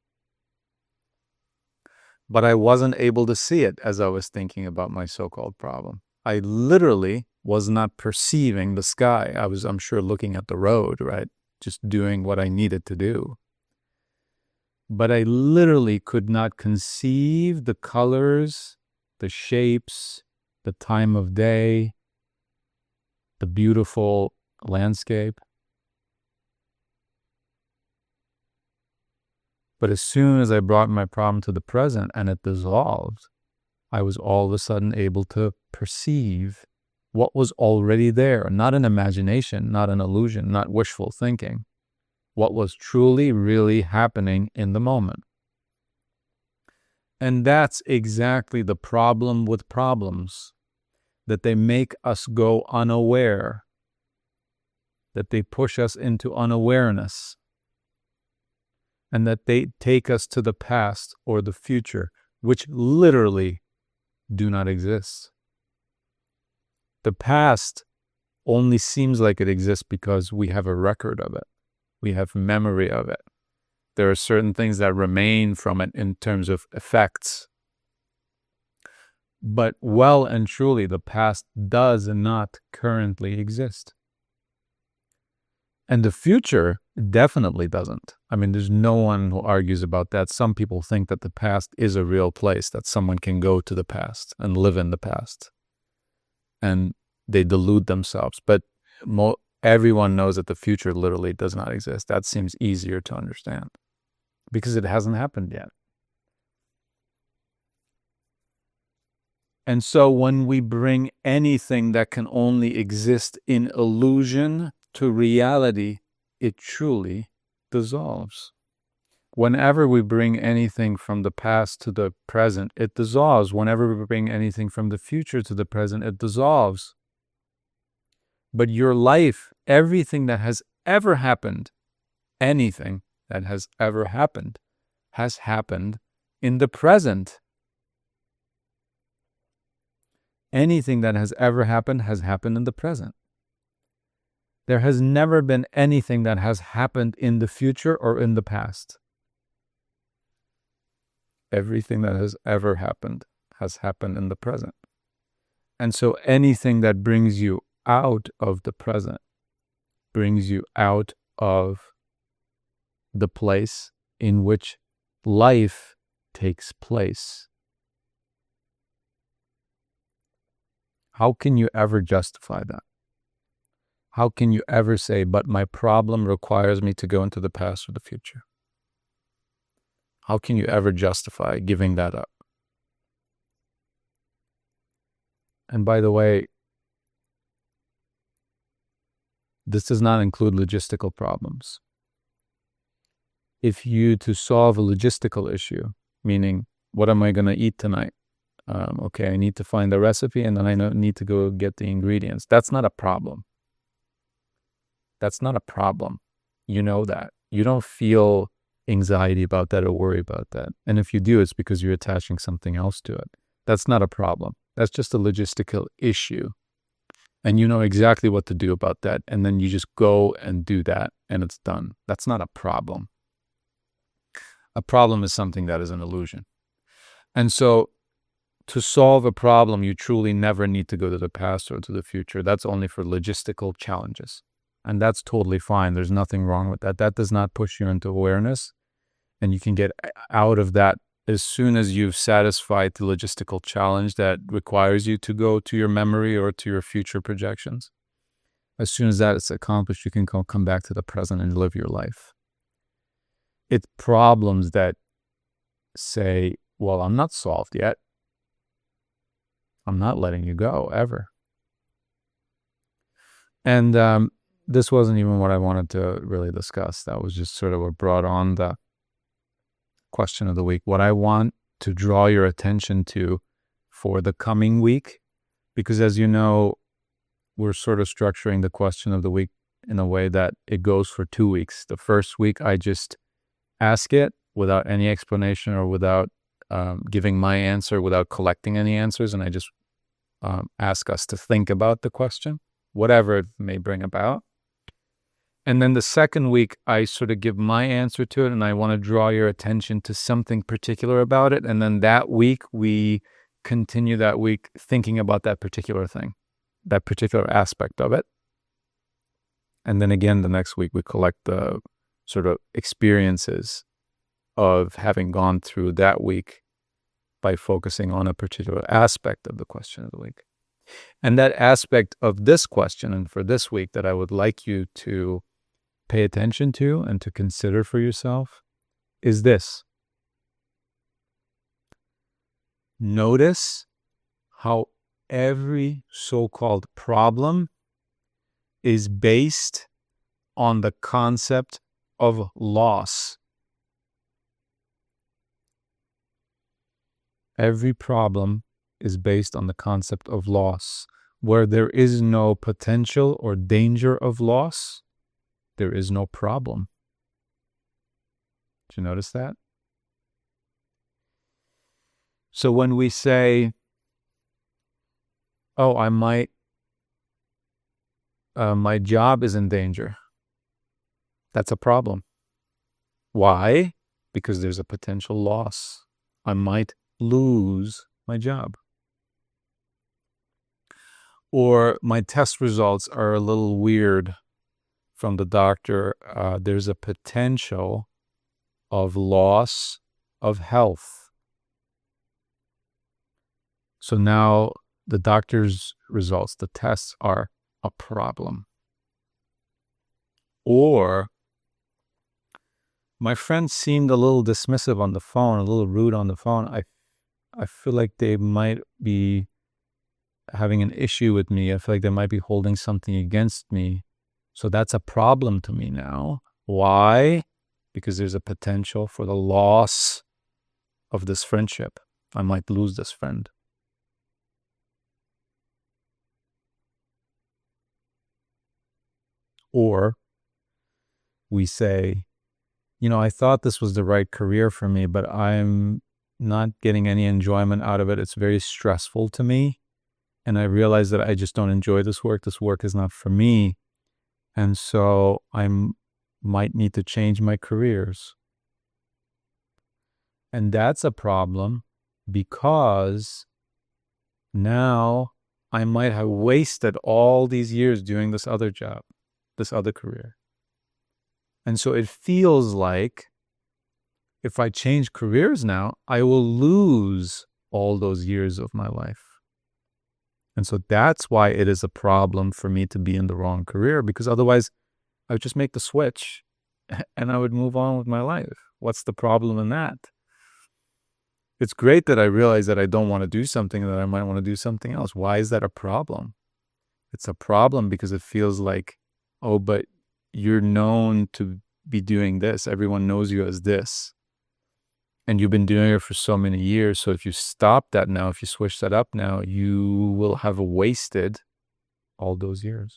But I wasn't able to see it as I was thinking about my so-called problem. I literally was not perceiving the sky. I was, I'm sure, looking at the road, right? Just doing what I needed to do. But I literally could not conceive the colors, the shapes, the time of day, the beautiful landscape. But as soon as I brought my problem to the present and it dissolved, I was all of a sudden able to perceive what was already there, not an imagination, not an illusion, not wishful thinking, what was truly, really happening in the moment. And that's exactly the problem with problems, that they make us go unaware, that they push us into unawareness, and that they take us to the past or the future, which literally do not exist. The past only seems like it exists because we have a record of it. We have memory of it. There are certain things that remain from it in terms of effects. But well and truly, the past does not currently exist. And the future definitely doesn't. I mean, there's no one who argues about that. Some people think that the past is a real place, that someone can go to the past and live in the past. And they delude themselves. But mo- everyone knows that the future literally does not exist. That seems easier to understand because it hasn't happened yet. And so when we bring anything that can only exist in illusion to reality, it truly dissolves. Whenever we bring anything from the past to the present, it dissolves. Whenever we bring anything from the future to the present, it dissolves. But your life, everything that has ever happened, anything that has ever happened, has happened in the present. Anything that has ever happened has happened in the present. There has never been anything that has happened in the future or in the past. Everything that has ever happened has happened in the present. And so anything that brings you out of the present brings you out of the place in which life takes place. How can you ever justify that? How can you ever say, but my problem requires me to go into the past or the future? How can you ever justify giving that up? And by the way, this does not include logistical problems. If you, to solve a logistical issue, meaning, what am I going to eat tonight? Um, okay, I need to find the recipe and then I know, need to go get the ingredients. That's not a problem. That's not a problem. You know that. You don't feel anxiety about that or worry about that. And if you do, it's because you're attaching something else to it. That's not a problem. That's just a logistical issue. And you know exactly what to do about that. And then you just go and do that and it's done. That's not a problem. A problem is something that is an illusion. And so to solve a problem, you truly never need to go to the past or to the future. That's only for logistical challenges. And that's totally fine. There's nothing wrong with that. That does not push you into awareness. And you can get out of that as soon as you've satisfied the logistical challenge that requires you to go to your memory or to your future projections. As soon as that is accomplished, you can come back to the present and live your life. It's problems that say, well, I'm not solved yet. I'm not letting you go ever. And um, this wasn't even what I wanted to really discuss. That was just sort of what brought on the question of the week. What I want to draw your attention to for the coming week, because as you know, we're sort of structuring the question of the week in a way that it goes for two weeks. The first week, I just ask it without any explanation or without um, giving my answer, without collecting any answers, and I just um, ask us to think about the question, whatever it may bring about. And then the second week, I sort of give my answer to it, and I want to draw your attention to something particular about it. And then that week, we continue that week thinking about that particular thing, that particular aspect of it. And then again, the next week, we collect the sort of experiences of having gone through that week by focusing on a particular aspect of the question of the week. And that aspect of this question and for this week that I would like you to pay attention to and to consider for yourself is this. Notice how every so-called problem is based on the concept of loss. Every problem is based on the concept of loss. Where there is no potential or danger of loss, there is no problem. Did you notice that? So when we say, oh, I might, uh, my job is in danger, that's a problem. Why? Because there's a potential loss. I might lose my job. Or my test results are a little weird from the doctor. Uh, there's a potential of loss of health. So now the doctor's results, the tests are a problem. Or my friend seemed a little dismissive on the phone, a little rude on the phone. I, I feel like they might be having an issue with me. I feel like they might be holding something against me. So that's a problem to me now. Why? Because there's a potential for the loss of this friendship. I might lose this friend. Or we say, you know, I thought this was the right career for me, but I'm not getting any enjoyment out of it. It's very stressful to me. And I realize that I just don't enjoy this work. This work is not for me. And so I might need to change my careers. And that's a problem because now I might have wasted all these years doing this other job, this other career. And so it feels like if I change careers now, I will lose all those years of my life. And so that's why it is a problem for me to be in the wrong career, because otherwise I would just make the switch and I would move on with my life. What's the problem in that? It's great that I realize that I don't want to do something and that I might want to do something else. Why is that a problem? It's a problem because it feels like, oh, but you're known to be doing this. Everyone knows you as this. And you've been doing it for so many years. So if you stop that now, if you switch that up now, you will have wasted all those years.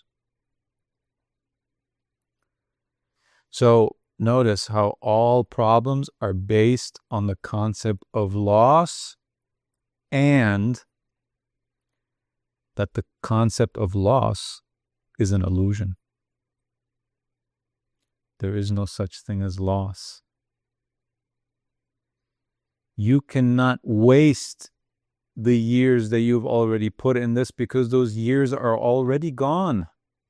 So notice how all problems are based on the concept of loss, and that the concept of loss is an illusion. There is no such thing as loss. You cannot waste the years that you've already put in this because those years are already gone.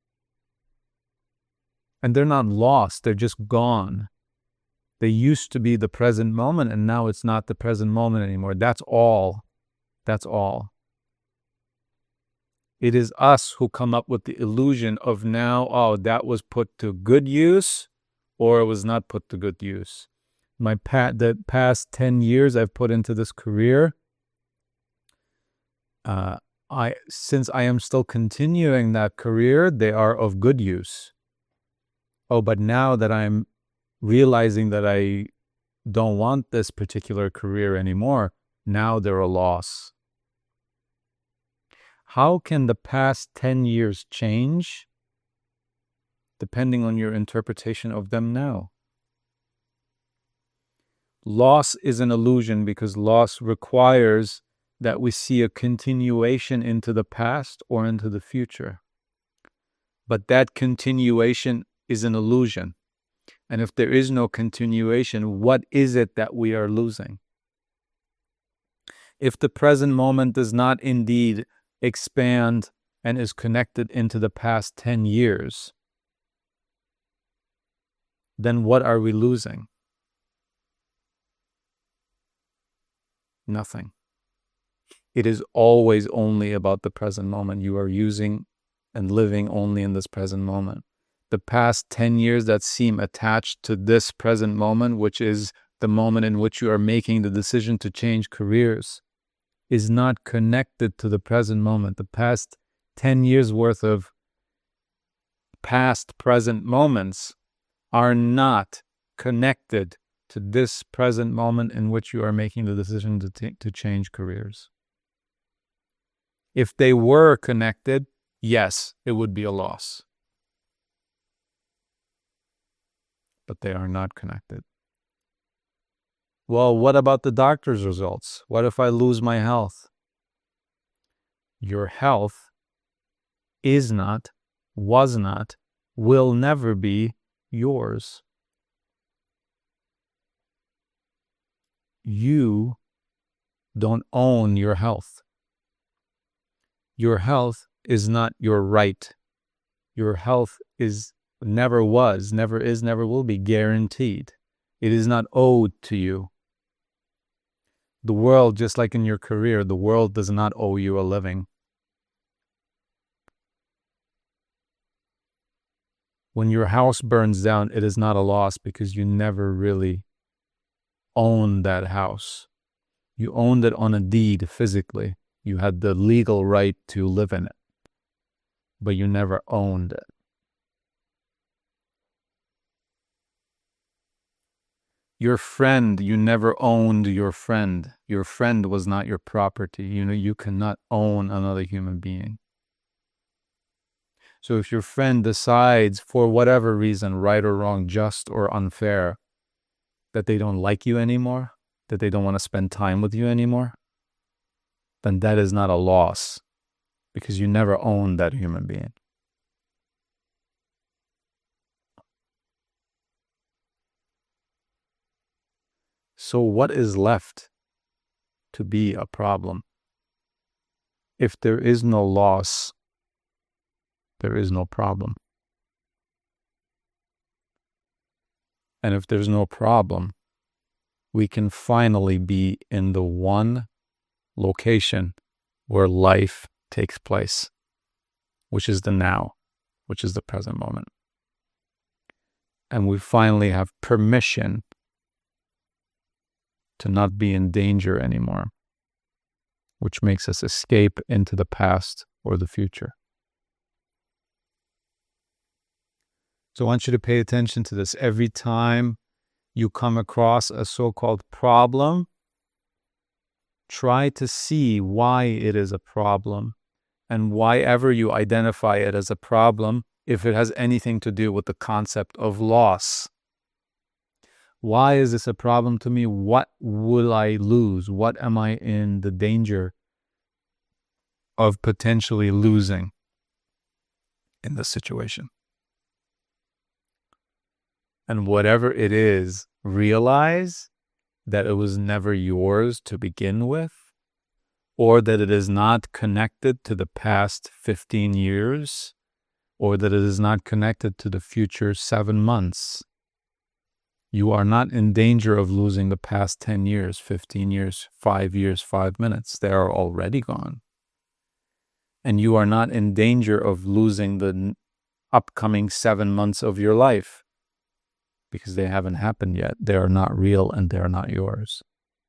And they're not lost, they're just gone. They used to be the present moment and now it's not the present moment anymore. That's all. That's all. It is us who come up with the illusion of now, oh, that was put to good use or it was not put to good use. My pa- the past ten years I've put into this career, uh, I since I am still continuing that career, they are of good use. Oh, but now that I'm realizing that I don't want this particular career anymore, now they're a loss. How can the past ten years change? Depending on your interpretation of them now. Loss is an illusion because loss requires that we see a continuation into the past or into the future. But that continuation is an illusion. And if there is no continuation, what is it that we are losing? If the present moment does not indeed expand and is connected into the past ten years, then what are we losing? Nothing. It is always only about the present moment. You are using and living only in this present moment. The past ten years that seem attached to this present moment, which is the moment in which you are making the decision to change careers, is not connected to the present moment. The past ten years worth of past present moments are not connected to this present moment in which you are making the decision to t- to change careers. If they were connected, yes, it would be a loss. But they are not connected. Well, what about the doctor's results? What if I lose my health? Your health is not, was not, will never be yours. You don't own your health. Your health is not your right. Your health is never was, never is, never will be guaranteed. It is not owed to you. The world, just like in your career, the world does not owe you a living. When your house burns down, it is not a loss because you never really owned that house. You owned it on a deed physically. You had the legal right to live in it, but you never owned it. Your friend, you never owned your friend. Your friend was not your property. You know, you cannot own another human being. So if your friend decides, for whatever reason, right or wrong, just or unfair, that they don't like you anymore, that they don't want to spend time with you anymore, then that is not a loss, because you never owned that human being. So what is left to be a problem? If there is no loss, there is no problem. And if there's no problem, we can finally be in the one location where life takes place, which is the now, which is the present moment. And we finally have permission to not be in danger anymore, which makes us escape into the past or the future. So I want you to pay attention to this. Every time you come across a so-called problem, try to see why it is a problem, and why ever you identify it as a problem, if it has anything to do with the concept of loss. Why is this a problem to me? What will I lose? What am I in the danger of potentially losing in this situation? And whatever it is, realize that it was never yours to begin with, or that it is not connected to the past fifteen years, or that it is not connected to the future seven months. You are not in danger of losing the past ten years, fifteen years, five years, five minutes. They are already gone. And you are not in danger of losing the upcoming seven months of your life, because they haven't happened yet. They are not real and they are not yours.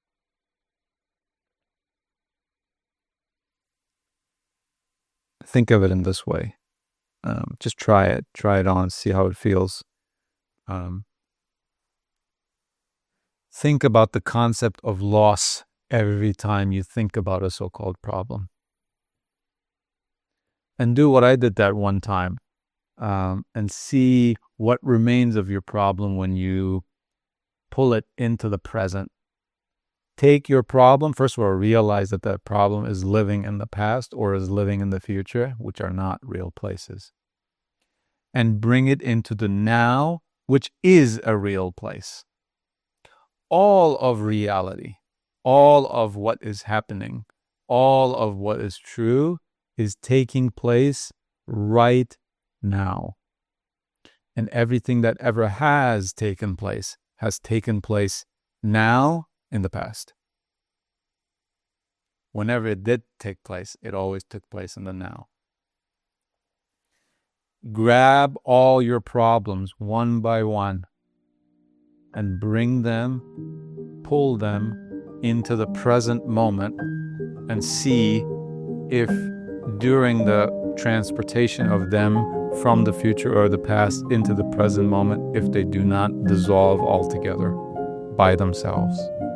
Think of it in this way. Um, just try it. Try it on. See how it feels. Um, think about the concept of loss every time you think about a so-called problem. And do what I did that one time. Um, and see what remains of your problem when you pull it into the present. Take your problem, first of all, realize that that problem is living in the past or is living in the future, which are not real places. And bring it into the now, which is a real place. All of reality, all of what is happening, all of what is true is taking place right now. And everything that ever has taken place has taken place now in the past. Whenever it did take place, it always took place in the now. Grab all your problems one by one and bring them, pull them into the present moment, and see if during the transportation of them from the future or the past into the present moment, if they do not dissolve altogether by themselves.